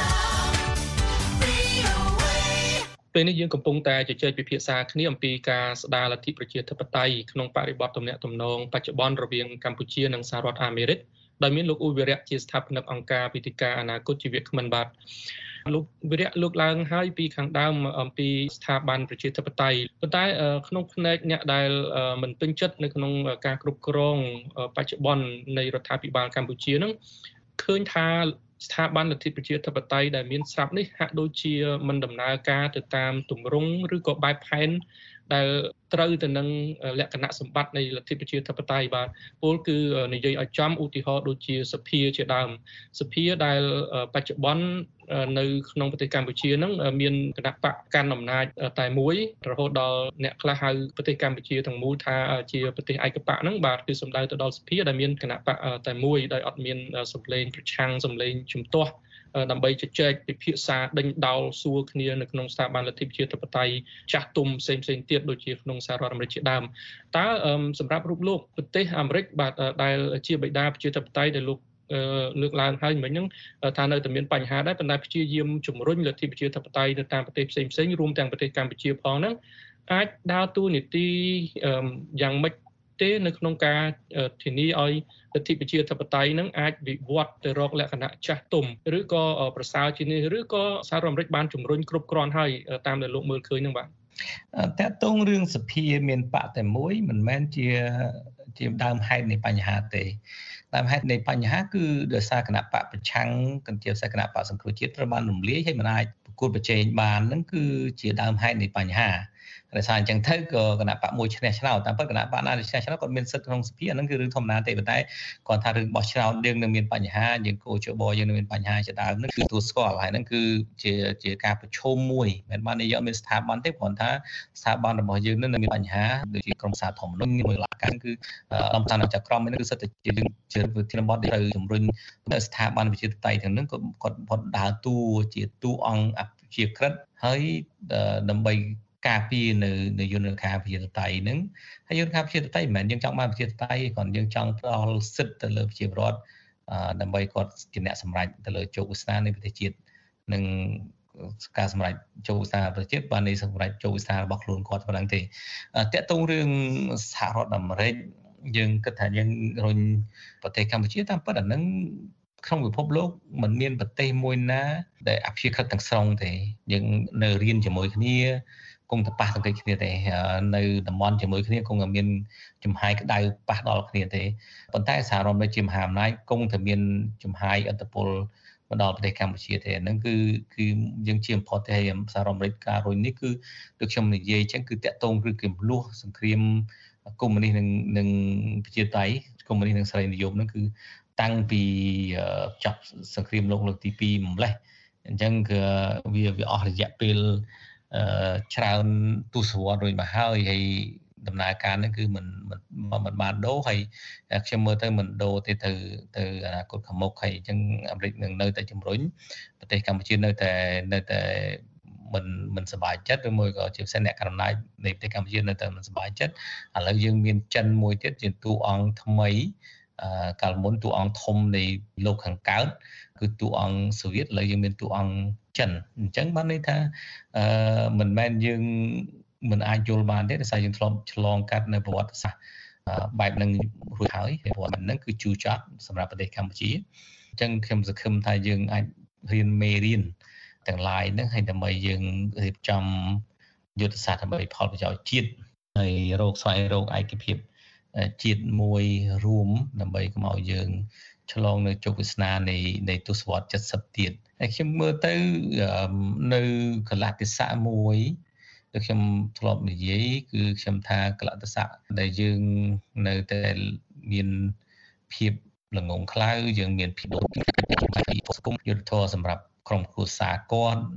VOA. ពេលនេះយើងកំពុងតែជជែកពិភាក្សាគ្នាអំពីការស្ដារលទ្ធិប្រជាធិបតេយ្យក្នុងបរិបទទំនាក់ទំនងបច្ចុប្បន្នរវាងកម្ពុជានិងសហរដ្ឋអាមេរិកដោយមានលោកឧវិរៈជាស្ថាបនិកអង្គការវិទ្យាការអនាគតជីវៈគ្មិនបាទលោកវិរៈលើកឡើងហើយពីខាងដើមអំពីស្ថាប័នប្រជាធិបតេយ្យប៉ុន្តែក្នុងផ្នែកអ្នកដែលមិនពេញចិត្តនៅក្នុងការគ្រប់គ្រងបច្ចុប្បន្ននៃរដ្ឋាភិបាលកម្ពុជានឹងឃើញថាស្ថាប័នលទ្ធិប្រជាធិបតេយ្យដែលមានស្រាប់នេះហាក់ដូចជាមិនដំណើរការទៅតាមទម្រង់ឬក៏បែបផែនដែលត្រូវទៅនឹងលក្ខណៈសម្បត្តិនៃលទ្ធិប្រជាធិបតេយ្យបាទពលគឺនិយាយឲ្យចំឧទាហរណ៍ដូចជាសភាជាដើមសភាដែលបច្ចុប្បន្ននៅក្នុងប្រទេសកម្ពុជាហ្នឹងមានគណៈបកកាន់អំណាចតែមួយរហូតដល់អ្នកខ្លះហៅប្រទេសកម្ពុជាទាំងមូលថាជាប្រទេសឯកបកហ្នឹងបាទគឺសំដៅទៅដល់សភាដែលមានគណៈបកតែមួយដោយអត់មានសម្លេងប្រឆាំងសម្លេងជំទាស់ដើម្បីជជែកពិភាក្សាដេញដោលសួរគ្នានៅក្នុងស្ថាប័នលទ្ធិប្រជាធិបតេយ្យចាស់ទុំផ្សេងៗទៀតដូចជាក្នុងសហរដ្ឋអាមេរិកជាដើមតើសម្រាប់រូបលោកប្រទេសអាមេរិកបាទដែលជាបិតាប្រជាធិបតេយ្យដែលលោកលើកឡើងហើយមិញហ្នឹងថានៅតែមានបញ្ហាដែរប៉ុន្តែព្យាយាមជំរុញលទ្ធិប្រជាធិបតេយ្យនៅតាមប្រទេសផ្សេងៗរួមទាំងប្រទេសកម្ពុជាផងហ្នឹងអាចដើរតួនាទីយ៉ាងម៉េចទេនៅក្នុងការធានាឲ្យលទ្ធិប្រជាធិបតេយ្យនឹងអាចវិវត្តទៅរកលក្ខណៈចាស់ទុំឬក៏ប្រសើរជាងនេះឬក៏សហរដ្ឋអាមេរិកបានជំរុញគ្រប់គ្រាន់ហើយតាមដែលលោកមើលឃើញហ្នឹងបាទតើតងរឿងសភាមានបកតែមួយមិនមែនជាដើមហេតុនៃបញ្ហាទេដើមហេតុនៃបញ្ហាគឺដោយសារគណៈបកប្រឆាំងគណៈគណៈបកសង្គ្រោះជាតិត្រូវបានរំលាយហើយមិនអាចប្រកួតប្រជែងបានហ្នឹងគឺជាដើមហេតុនៃបញ្ហាដោយសារអញ្ចឹងទៅក៏គណៈបកមួយឈ្នះឆ្នោតតាមពិតគណៈបកណាឈ្នះឆ្នោតគាត់មានសិទ្ធិក្នុងសភាអាហ្នឹងគឺរឿងធម្មតាទេប៉ុន្តែគាត់ថារឿងបោះឆ្នោតយើងនឹងមានបញ្ហាយើងគោជបយើងនឹងមានបញ្ហាជាដើមហ្នឹងគឺទូស្គាល់ហើយហ្នឹងគឺជាការប្រឈមមួយមិនបាននិយាយមានស្ថាប័នទេគ្រាន់ថាស្ថាប័នរបស់យើងនឹងមានបញ្ហាដូចជាក្រមសារធម្មនុញ្ញមួយឡាការគឺអង្គការចក្រមនេះគឺសិទ្ធិជាវិធានបទដែលត្រូវជំរុញស្ថាប័នវិជាតៃទាំងហ្នឹងគាត់ដើរតួជាតួអង្គអភិជាក្រិតហើយដើម្បីការពារនៅយន្តការប្រជាធិបតេយ្យហ្នឹងហើយយន្តការប្រជាធិបតេយ្យមិនមែនយើងចង់បានប្រជាធិបតេយ្យគ្រាន់យើងចង់ផ្ដល់សិទ្ធិទៅលើប្រជាពលរដ្ឋដើម្បីគាត់ជាអ្នកសម្រេចទៅលើជោគវាសនានៃប្រទេសជាតិនិងការសម្រេចជោគវាសនាប្រទេសជាតិបាននៃសម្រេចជោគវាសនារបស់ខ្លួនគាត់ប៉ុណ្ណឹងទេតើតើរឿងសហរដ្ឋអាមេរិកយើងគិតថាយើងរុញប្រទេសកម្ពុជាតាមពិតអាហ្នឹងក្នុងពិភពលោកមិនមានប្រទេសមួយណាដែលអភិក្រិតទាំងស្រុងទេយើងនៅរៀនជាមួយគ្នាគង់តែប៉ះទង្គិចគ្នាទេនៅតំបន់ជាមួយគ្នាគង់តែមានចំហាយក្តៅប៉ះដល់គ្នាទេប៉ុន្តែសហរដ្ឋអាមេរិកជាមហាអំណាចគង់តែមានចំហាយឥទ្ធិពលមកដល់ប្រទេសកម្ពុជាទេហ្នឹងគឺយើងជា import ទេសហរដ្ឋអាមេរិកការរុញនេះគឺដូចខ្ញុំនិយាយអញ្ចឹងគឺតាក់ទងឬគំលួសសង្គ្រាមកុម្មុយនីសនិងប្រជាធិបតេយ្យកុម្មុយនីសនិងសេរីនិយមហ្នឹងគឺតាំងពីចាប់សង្គ្រាមលោកលើកទី2ម្លេះអញ្ចឹងគឺវាអស់រយៈពេលច្រើនទសវត្សរ៍រួចមកហើយដំណើរការនេះគឺមិនបានដូរហើយខ្ញុំមើលទៅមិនដូរទេទៅអនាគតខាងមុខហើយអញ្ចឹងអាមេរិកនឹងនៅតែជំរុញប្រទេសកម្ពុជានៅតែមិនសប្បាយចិត្តឬមួយក៏ជាពិសេសអ្នកកាន់អំណាចនៃប្រទេសកម្ពុជានៅតែមិនសប្បាយចិត្តឥឡូវយើងមានចិនមួយទៀតជាតួអង្គថ្មីកាលមុនតួអង្គធំនៃលោកខាងកើតគឺតួអង្គសូវៀតឥឡូវយើងមានតួអង្គចិនអញ្ចឹងបានន័យថាមិនមែនយើងមិនអាចយល់បានទេដោយសារយើងធ្លាប់ឆ្លងកាត់នៅប្រវត្តិសាស្ត្របែបហ្នឹងរួចហើយប្រវត្តិហ្នឹងគឺជូរចត់សម្រាប់ប្រទេសកម្ពុជាអញ្ចឹងខ្ញុំសង្ឃឹមថាយើងអាចរៀនមេរៀនទាំងឡាយហ្នឹងហើយដើម្បីយើងរៀបចំយុទ្ធសាស្ត្រដើម្បីផលប្រយោជន៍ជាតិហើយស្វែងរកឯកភាពជាតិមួយរួមដើម្បីកុំឲ្យយើងឆ្លងនៅជោគវាសនានៃទសវត្សរ៍70ទៀតហើយខ្ញុំមើលទៅនៅកលៈទេសៈមួយដែលខ្ញុំធ្លាប់និយាយគឺខ្ញុំថាកលៈទេសៈដែលយើងនៅតែមានភាពល្ងងខ្លៅយើងមានភាពដូចពីសង្គមយុទ្ធធម៌សម្រាប់ក្រុមគ្រួសារគាត់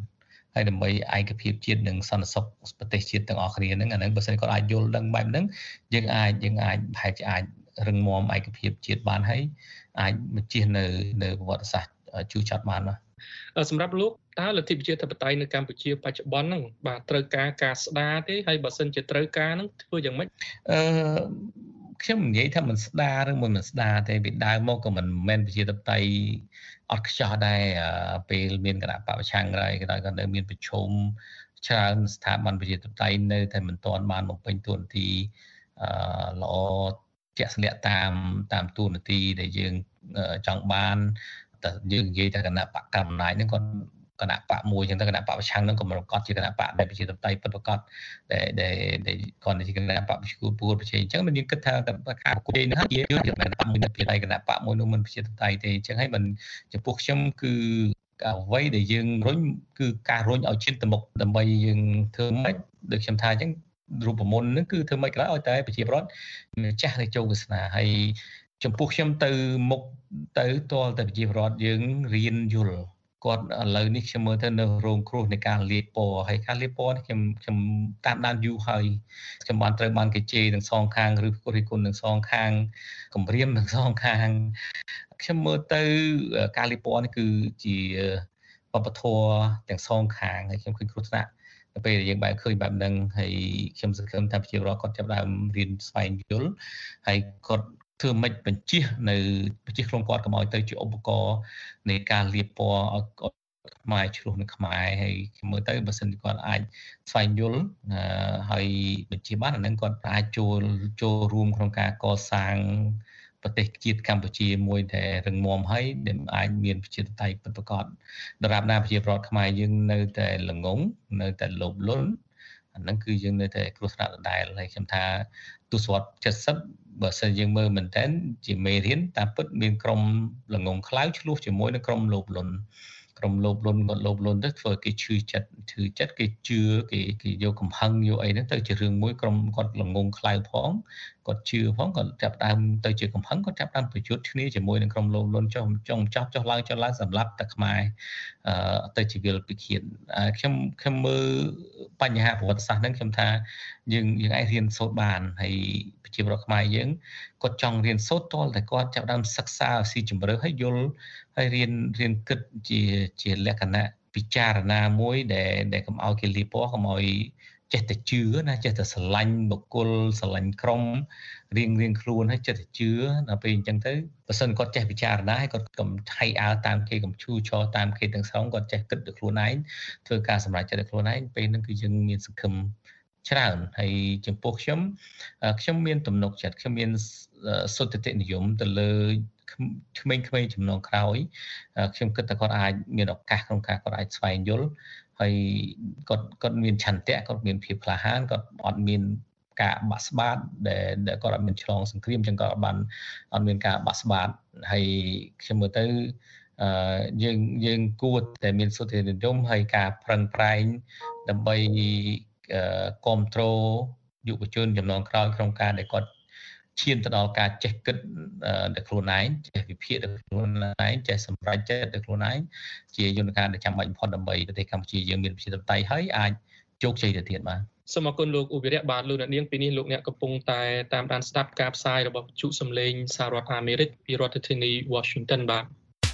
ហើយដើម្បីឯកភាពជាតិនិងសន្តិសុខប្រទេសជាតិទាំងអស់គ្នាហ្នឹងអាហ្នឹងបើសិនគាត់អាចយល់ដឹងបែបហ្នឹងយើងអាចប្រហែលជាអាចរឹងមាំឯកភាពជាតិបានហើយអាចបញ្ជៀសនៅប្រវត្តិសាស្ត្រជូរចត់បានណាសម្រាប់លោកតើលទ្ធិប្រជាធិបតេយ្យនៅកម្ពុជាបច្ចុប្បន្នហ្នឹងបាទត្រូវការស្ដារទេហើយបើសិនជាត្រូវការហ្នឹងធ្វើយ៉ាងម៉េចខ្ញុំនិយាយថាមិនស្ដារឬមិនស្ដារទេពីដើមមកក៏មិនមែនប្រជាធិបតេយ្យអត់ខ្ចោះដែរពេលមានគណៈបព្វប្រឆាំងហើយក៏នៅមានប្រជុំច្រើនស្ថាប័នប្រជាធិបតេយ្យនៅតែមិនទាន់បានបំពេញតួនាទីល្អជាក់ស្លាក់តាមតួនាទីដែលយើងចង់បានតែយើងនិយាយថាគណៈបកកណ្ដាលហ្នឹងគាត់គណៈបកមួយចឹងទៅគណៈបកប្រឆាំងហ្នឹងក៏មិនប្រកាសជាគណៈបកដែលប្រជាធិបតេយ្យពិតប្រាកដដែលគាត់ជាគណៈបកប្រជាធិបតេយ្យប្រជែងអញ្ចឹងមិនយើងគិតថាការប្រកួតនេះហើយយើងគណៈបកមួយនៅពីដៃគណៈបកមួយនោះមិនប្រជាធិបតេយ្យទេអញ្ចឹងហើយមិនចំពោះខ្ញុំគឺអ្វីដែលយើងរុញគឺការរុញឲ្យជាតិទៅមុខដើម្បីយើងធ្វើម៉េចដូចខ្ញុំថាអញ្ចឹងរូបមន្តហ្នឹងគឺធ្វើម៉េចក៏ដោយឲ្យតែប្រជាពលរដ្ឋម្ចាស់នៃចូលវាសនាហើយចំពោះខ្ញុំទៅមុខទៅទាល់តែប្រជាពលរដ្ឋយើងរៀនយល់គាត់ឥឡូវនេះខ្ញុំមើលទៅនៅរោងគ្រោះនៃការលាបពណ៌ហើយការលាបពណ៌នេះខ្ញុំតាមដានយូរហើយខ្ញុំបានត្រូវបានគេជេរទាំងសងខាងឬគុណទាំងសងខាងគម្រាមទាំងសងខាងខ្ញុំមើលទៅការលាបពណ៌នេះគឺជាវប្បធម៌ទាំងសងខាងហើយខ្ញុំឃើញគ្រោះថ្នាក់ទៅពេលដែលយើងបែរឃើញបែបហ្នឹងហើយខ្ញុំសង្ឃឹមថាប្រជាពលរដ្ឋគាត់ចាប់ផ្ដើមរៀនស្វែងយល់ហើយគាត់ធ្វើម៉េចបញ្ជិះនៅបញ្ជិះខ្លួនគាត់កុំឲ្យទៅជាឧបករណ៍នៃការលាបពណ៌ឲ្យខ្មែរឆ្លោះនៅខ្មែរហើយខ្ញុំមើលទៅបើសិនជាគាត់អាចស្វែងយល់ហើយបញ្ជិះបានអានឹងគាត់អាចចូលរួមក្នុងការកសាងប្រទេសជាតិកម្ពុជាមួយដែលរឹងមាំហើយដែលអាចមានប្រជាធិបតេយ្យពិតប្រាកដដរាបណាប្រជាពលរដ្ឋខ្មែរយើងនៅតែល្ងងនៅតែលោភលន់អាហ្នឹងគឺយើងនៅតែគ្រោះថ្នាក់ដដែលហើយខ្ញុំថាទស្សវត្ស70បើសិនយើងមើលមែនតើជាមេរៀនតាមពិតមានក្រុមល្ងងខ្លៅឆ្លោះជាមួយនឹងក្រុមលោភលន់គាត់លោភលន់ទៅធ្វើគេឈឺចិត្តគេជឿគេយកកំហឹងយកអីហ្នឹងទៅជារឿងមួយក្រុមគាត់ល្ងងខ្លៅផងគាត់ជឿផងគាត់ចាប់ដើមទៅជាកំហឹងគាត់ចាប់ដើមប្រយុទ្ធគ្នាជាមួយនឹងក្រុមលោភលន់ចុះឡើងសម្រាប់តែខ្មែរទៅជាវិលពិឃាតខ្ញុំមើលបញ្ហាប្រវត្តិសាស្ត្រហ្នឹងខ្ញុំថាយើងអាចរៀនសូត្របានហើយប្រជាពលរដ្ឋខ្មែរយើងគាត់ចង់រៀនសូត្រតលតែគាត់ចាប់ដើមសិក្សាស៊ីជម្រៅហើយយល់ហើយរៀនគិតជាលក្ខណៈពិចារណាមួយដែលកុំឲ្យគេលីពណ៌កុំឲ្យចេះតែជឿណាចេះតែស្រឡាញ់បុគ្គលស្រឡាញ់ក្រុមរៀងខ្លួនហើយចេះតែជឿដល់ពេលអញ្ចឹងទៅបើសិនគាត់ចេះពិចារណាហើយគាត់កុំថៃអើតាមគេកុំឈូឆរតាមគេទាំងស្រុងគាត់ចេះគិតទៅខ្លួនឯងធ្វើការសម្រេចចិត្តទៅខ្លួនឯងពេលហ្នឹងគឺយើងមានសង្ឃឹមច្រើនហើយចំពោះខ្ញុំមានទំនុកចិត្តខ្ញុំមានសុទ្ធិនិយមទៅលើក្មេងៗចំនួនក្រោយខ្ញុំគិតថាគាត់អាចមានឱកាសក្នុងការគាត់អាចស្វែងយល់ហើយគាត់មានឆន្ទៈគាត់មានភាពក្លាហានគាត់អត់មានការបាក់ស្បាតដែលគាត់អត់មានឆ្លងសង្គ្រាមចឹងគាត់អត់មានការបាក់ស្បាតហើយខ្ញុំមើលទៅយើងគួរតែមានសុទ្ធិនិយមហើយការប្រឹងប្រែងដើម្បីគ្រប់គ្រងយុវជនចំនួនក្រោយក្នុងការដែលគាត់ឈានទៅដល់ការចេះគិតដល់ខ្លួនឯងចេះវិភាគដល់ខ្លួនឯងចេះសម្រេចចិត្តដល់ខ្លួនឯងជាយន្តការដែលចាំបាច់បំផុតដើម្បីប្រទេសកម្ពុជាយើងមានប្រជាធិបតេយ្យហើយអាចជោគជ័យទៅទៀតបាទសូមអរគុណលោកឧបិរៈបាទលោកអ្នកនាងពីនេះលោកអ្នកកំពុងតែតាមដានស្ដាប់ការផ្សាយរបស់វិទ្យុសំឡេងសហរដ្ឋអាមេរិកពីរដ្ឋធានី Washington បាទ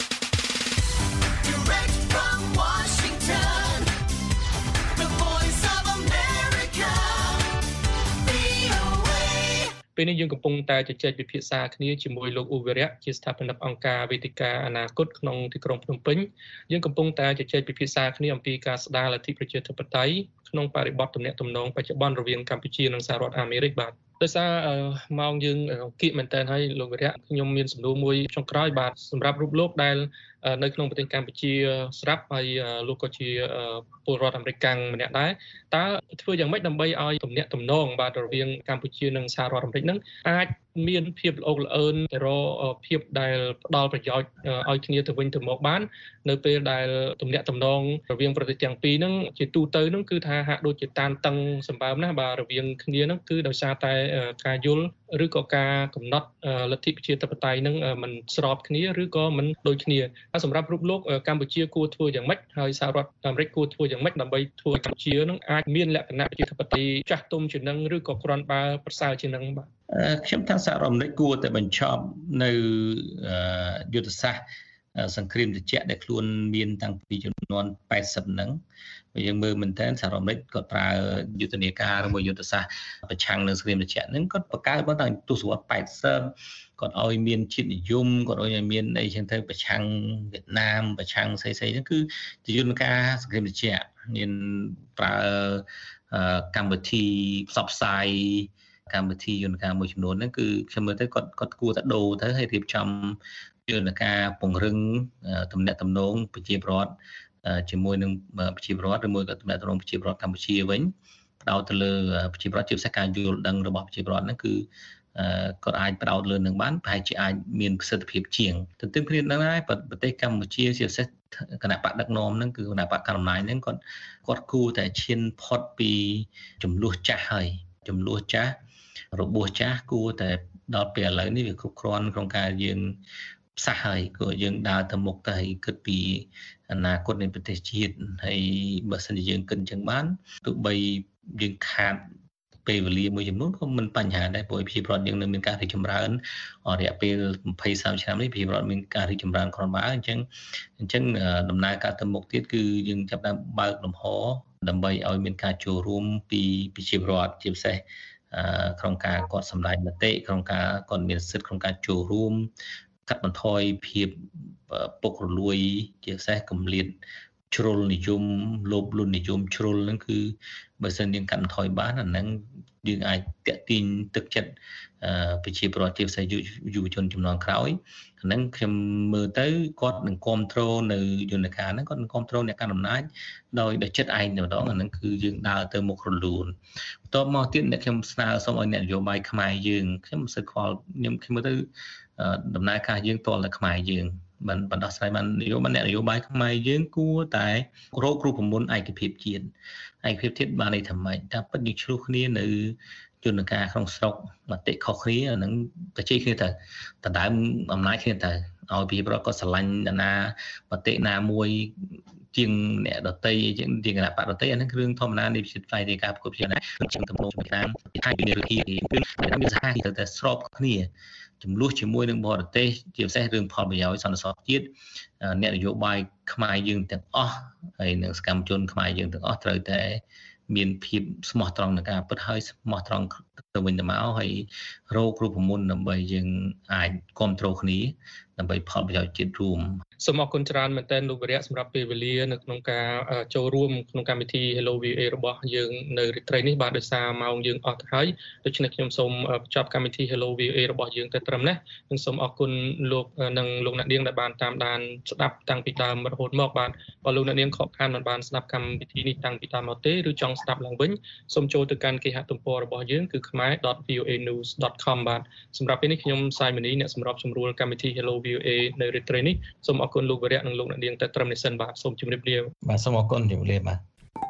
ពេលនេះយើងកំពុងតែជជែកពិភាក្សាគ្នាជាមួយលោកឧបិរៈជាស្ថាបនិកអង្គការវេទិកាអនាគតក្នុងទីក្រុងភ្នំពេញយើងកំពុងតែជជែកពិភាក្សាគ្នាអំពីការស្ដារលទ្ធិប្រជាធិបតេយ្យក្នុងបរិបទទំនាក់ទំនងបច្ចុប្បន្នរវាងកម្ពុជានិងសហរដ្ឋអាមេរិកបាទដោយសារម៉ោងយើងគៀកមែនតើហើយលោកវិរៈខ្ញុំមានសំណួរមួយចុងក្រោយបាទសម្រាប់រូបលោកដែលនៅក្នុងប្រទេសកម្ពុជាស្រាប់ហើយលោកក៏ជាពលរដ្ឋអាមេរិកម្នាក់ដែរតើធ្វើយ៉ាងម៉េចដើម្បីឲ្យទំនាក់ទំនងបាទរវាងកម្ពុជានិងសហរដ្ឋអាមេរិកនឹងអាចមានភាពល្អល្អឿនទៅរកភាពដែលផ្ដល់ប្រយោជន៍ឲ្យគ្នាទៅវិញទៅមកបាននៅពេលដែលទំនាក់ទំនងរវាងប្រទេសទាំងពីរហ្នឹងជាទូទៅហ្នឹងគឺថាហាក់ដូចជាតានតឹងសម្បើមណាស់បាទរវាងគ្នាហ្នឹងគឺដោយសារតែការយល់ឬក៏ការកំណត់លទ្ធិប្រជាធិបតេយ្យនឹងមិនស្របគ្នាឬក៏មិនដូចគ្នាហើយសម្រាប់រូបលោកកម្ពុជាគួរធ្វើយ៉ាងម៉េចហើយសហរដ្ឋអាមេរិកគួរធ្វើយ៉ាងម៉េចដើម្បីធ្វើឲ្យកម្ពុជានឹងអាចមានលក្ខណៈប្រជាធិបតេយ្យចាស់ទុំជាងនឹងឬក៏គ្រាន់បើប្រសើរជាងនឹងបាទខ្ញុំថាសហរដ្ឋអាមេរិកគួរតែបញ្ឈប់នៅយុទ្ធសាស្ត្រសង្គ្រាមត្រជាក់ដែលខ្លួនមានតាំងពីជំនាន់80ហ្នឹងយើងមើលមែនតើសហរដ្ឋអាមេរិកគាត់ប្រើយុទ្ធនាការឬមួយយុទ្ធសាស្ត្រប្រឆាំងនឹងសង្គ្រាមត្រជាក់ហ្នឹងគាត់បង្កើតមកតាំងទសវត្សរ៍80គាត់ឲ្យមានជាតិនិយមគាត់ឲ្យមានអីចឹងទៅប្រឆាំងវៀតណាមប្រឆាំងស្អីហ្នឹងគឺជាយន្តការសង្គ្រាមត្រជាក់មានប្រើកម្មវិធីផ្សព្វផ្សាយកម្មវិធីយន្តការមួយចំនួនហ្នឹងគឺខ្ញុំមើលទៅគាត់គួរតែដូរទៅហើយរៀបចំយន្តការពង្រឹងទំនាក់ទំនងប្រជាពលរដ្ឋជាមួយនឹងប្រជាពលរដ្ឋឬមួយក៏ទំនាក់ទំនងប្រជាពលរដ្ឋកម្ពុជាវិញផ្ដោតទៅលើប្រជាពលរដ្ឋជាពិសេសការយល់ដឹងរបស់ប្រជាពលរដ្ឋហ្នឹងគឺគាត់អាចផ្ដោតលើនឹងបានប្រហែលជាអាចមានប្រសិទ្ធភាពជាងទន្ទឹមគ្នានឹងដែរប្រទេសកម្ពុជាជាពិសេសគណៈបកដឹកនាំហ្នឹងគឺគណៈបកកណ្ដាលអំណាចហ្នឹងគាត់គួរតែឈានផុតពីចំនួនចាស់ហើយចំនួនចាស់របួសចាស់គួរតែដល់ពេលឥឡូវនេះវាគ្រប់គ្រាន់ក្នុងការយើងផ្សះហើយក៏យើងដើរទៅមុខទៅហើយគិតពីអនាគតនៃប្រទេសជាតិហើយបើសិនជាយើងគិតអញ្ចឹងបានទោះបីយើងខាតពេលវេលាមួយចំនួនក៏មិនបញ្ហាដែរព្រោះប្រជាពលរដ្ឋយើងនៅមានការរីកចម្រើនរយៈពេល20-30ឆ្នាំនេះប្រជាពលរដ្ឋមានការរីកចម្រើនគ្រាន់បើអញ្ចឹងដំណើរការទៅមុខទៀតគឺយើងចាប់ផ្ដើមបើកលំហដើម្បីឲ្យមានការចូលរួមពីប្រជាពលរដ្ឋជាពិសេសក្នុងការគាត់សម្ដែងមតិក្នុងការគាត់មានសិទ្ធិក្នុងការចូលរួមកាត់បន្ថយភាពពុករលួយជាពិសេសគម្លាតជ្រុលនិយមលោភលន់និយមជ្រុលហ្នឹងគឺបើសិនយើងកាត់បន្ថយបានអាហ្នឹងយើងអាចតាក់ទាញទឹកចិត្តប្រជាពលរដ្ឋជាពិសេសយុវជនជំនាន់ក្រោយអាហ្នឹងខ្ញុំមើលទៅគាត់នឹងគ្រប់គ្រងនៅយន្តការហ្នឹងគាត់នឹងគ្រប់គ្រងអ្នកកាន់អំណាចដោយចិត្តឯងតែម្ដងអាហ្នឹងគឺយើងដើរទៅមុខរលូនបន្ទាប់មកទៀតអ្នកខ្ញុំស្នើសុំឲ្យអ្នកនយោបាយខ្មែរយើងខ្ញុំមិនសូវខ្វល់ខ្ញុំមើលទៅដំណើរការយើងតលតែខ្មែរយើងមិនបណ្ដោះស្រាយបាននយោបាយខ្មែរយើងគួរតែរករូបមន្តឯកភាពជាតិបានន័យថាម៉េចតែពិតយើងឆ្លោះគ្នានៅយន្តការក្នុងស្រុកមតិខុសគ្នាអាហ្នឹងតែជ័យគ្នាទៅដណ្ដើមអំណាចគ្នាទៅឲ្យប្រជាពលរដ្ឋក៏ស្រឡាញ់ណាមតិណាមួយជាងអ្នកដតីជាងគណៈបកដតីអាហ្នឹងគឺរឿងធម្មតានៃវិទ្យាសាស្ត្រនៃការប្រកួតប្រជែងដែរជាងទំនោរជាមួយតាមថាវិនិយោគគឺមានសហគមន៍ទៅតែស្របគ្នាចំនួនជាមួយនឹងបរទេសជាពិសេសរឿងផលប្រយោជន៍សន្តិសុខជាតិអ្នកនយោបាយខ្មែរយើងទាំងអស់ហើយនិងសកម្មជនខ្មែរយើងទាំងអស់ត្រូវតែមានភាពស្មោះត្រង់នឹងការពិតហើយស្មោះត្រង់ទៅវិញទៅមកហើយរករូបមន្តដើម្បីយើងអាចគ្រប់គ្រងគ្នាដើម្បីផលប្រយោជន៍ជាតិរួមសូមអរគុណច្រើនមែនទែនលោកវរៈសម្រាប់ពេលវេលានៅក្នុងការចូលរួមក្នុងកម្មវិធី Hello VOA របស់យើងនៅរាត្រីនេះបាទដោយសារម៉ោងយើងអស់ទៅហើយដូច្នេះខ្ញុំសូមបញ្ចប់កម្មវិធី Hello VOA របស់យើងទៅត្រឹមនេះនិងសូមអរគុណលោកនិងលោកអ្នកនាងដែលបានតាមដានស្ដាប់តាំងពីដើមរហូតមកបាទបើលោកអ្នកនាងខកខានមិនបានស្ដាប់កម្មវិធីនេះតាំងពីដើមមកទេឬចង់ស្ដាប់ឡើងវិញសូមចូលទៅកាន់គេហទំព័ររបស់យើងគឺ khmer.voanews.com បាទសម្រាប់ពេលនេះខ្ញុំសាយមនីអ្នកសម្របសម្រួលកម្មវិធី Hello VOA នៅរាត្រីនេះសូមអរគុណលោកវរៈនិងលោកអ្នកនាងតែត្រឹមនេះសិនបាទសូមជម្រាបលាបាទសូមអរគុណជម្រាបលាបាទ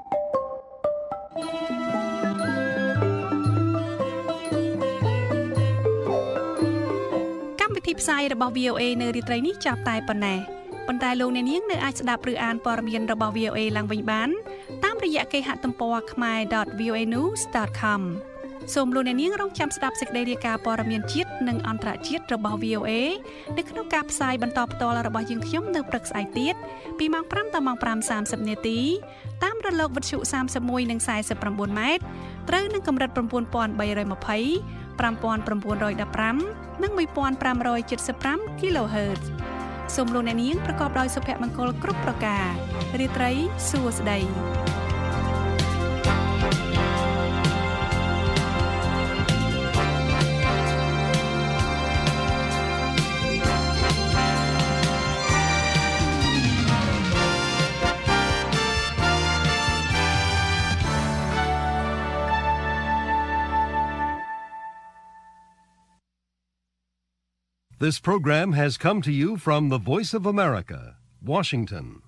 កម្មវិធីផ្សាយរបស់ VOA នៅរាត្រីនេះចាប់តែប៉ុណ្ណេះប៉ុន្តែលោកអ្នកនាងនៅអាចស្ដាប់ឬអានព័ត៌មានរបស់ VOA ឡើងវិញបានតាមរយៈគេហទំព័រ khmer.voanews.com សូមលោកអ្នកនាងរងចាំស្ដាប់សេចក្តីរាយការណ៍ព័ត៌មានជាតិនិងអន្តរជាតិរបស់ VOA នៅក្នុងការផ្សាយបន្តផ្ទាល់របស់យើងខ្ញុំនៅព្រឹកស្អែកទៀតពីម៉ោង 5 ដល់ម៉ោង 5:30 នាទីតាមរលកវិទ្យុ31និង49 ម៉ែត្រត្រូវនឹងកម្រិត 9320 5915 និង 1575 kHz សូមលោកអ្នកនាងប្រកបដោយសុភមង្គលគ្រប់ប្រការរាត្រីសួស្តី This program has come to you from the Voice of America, Washington.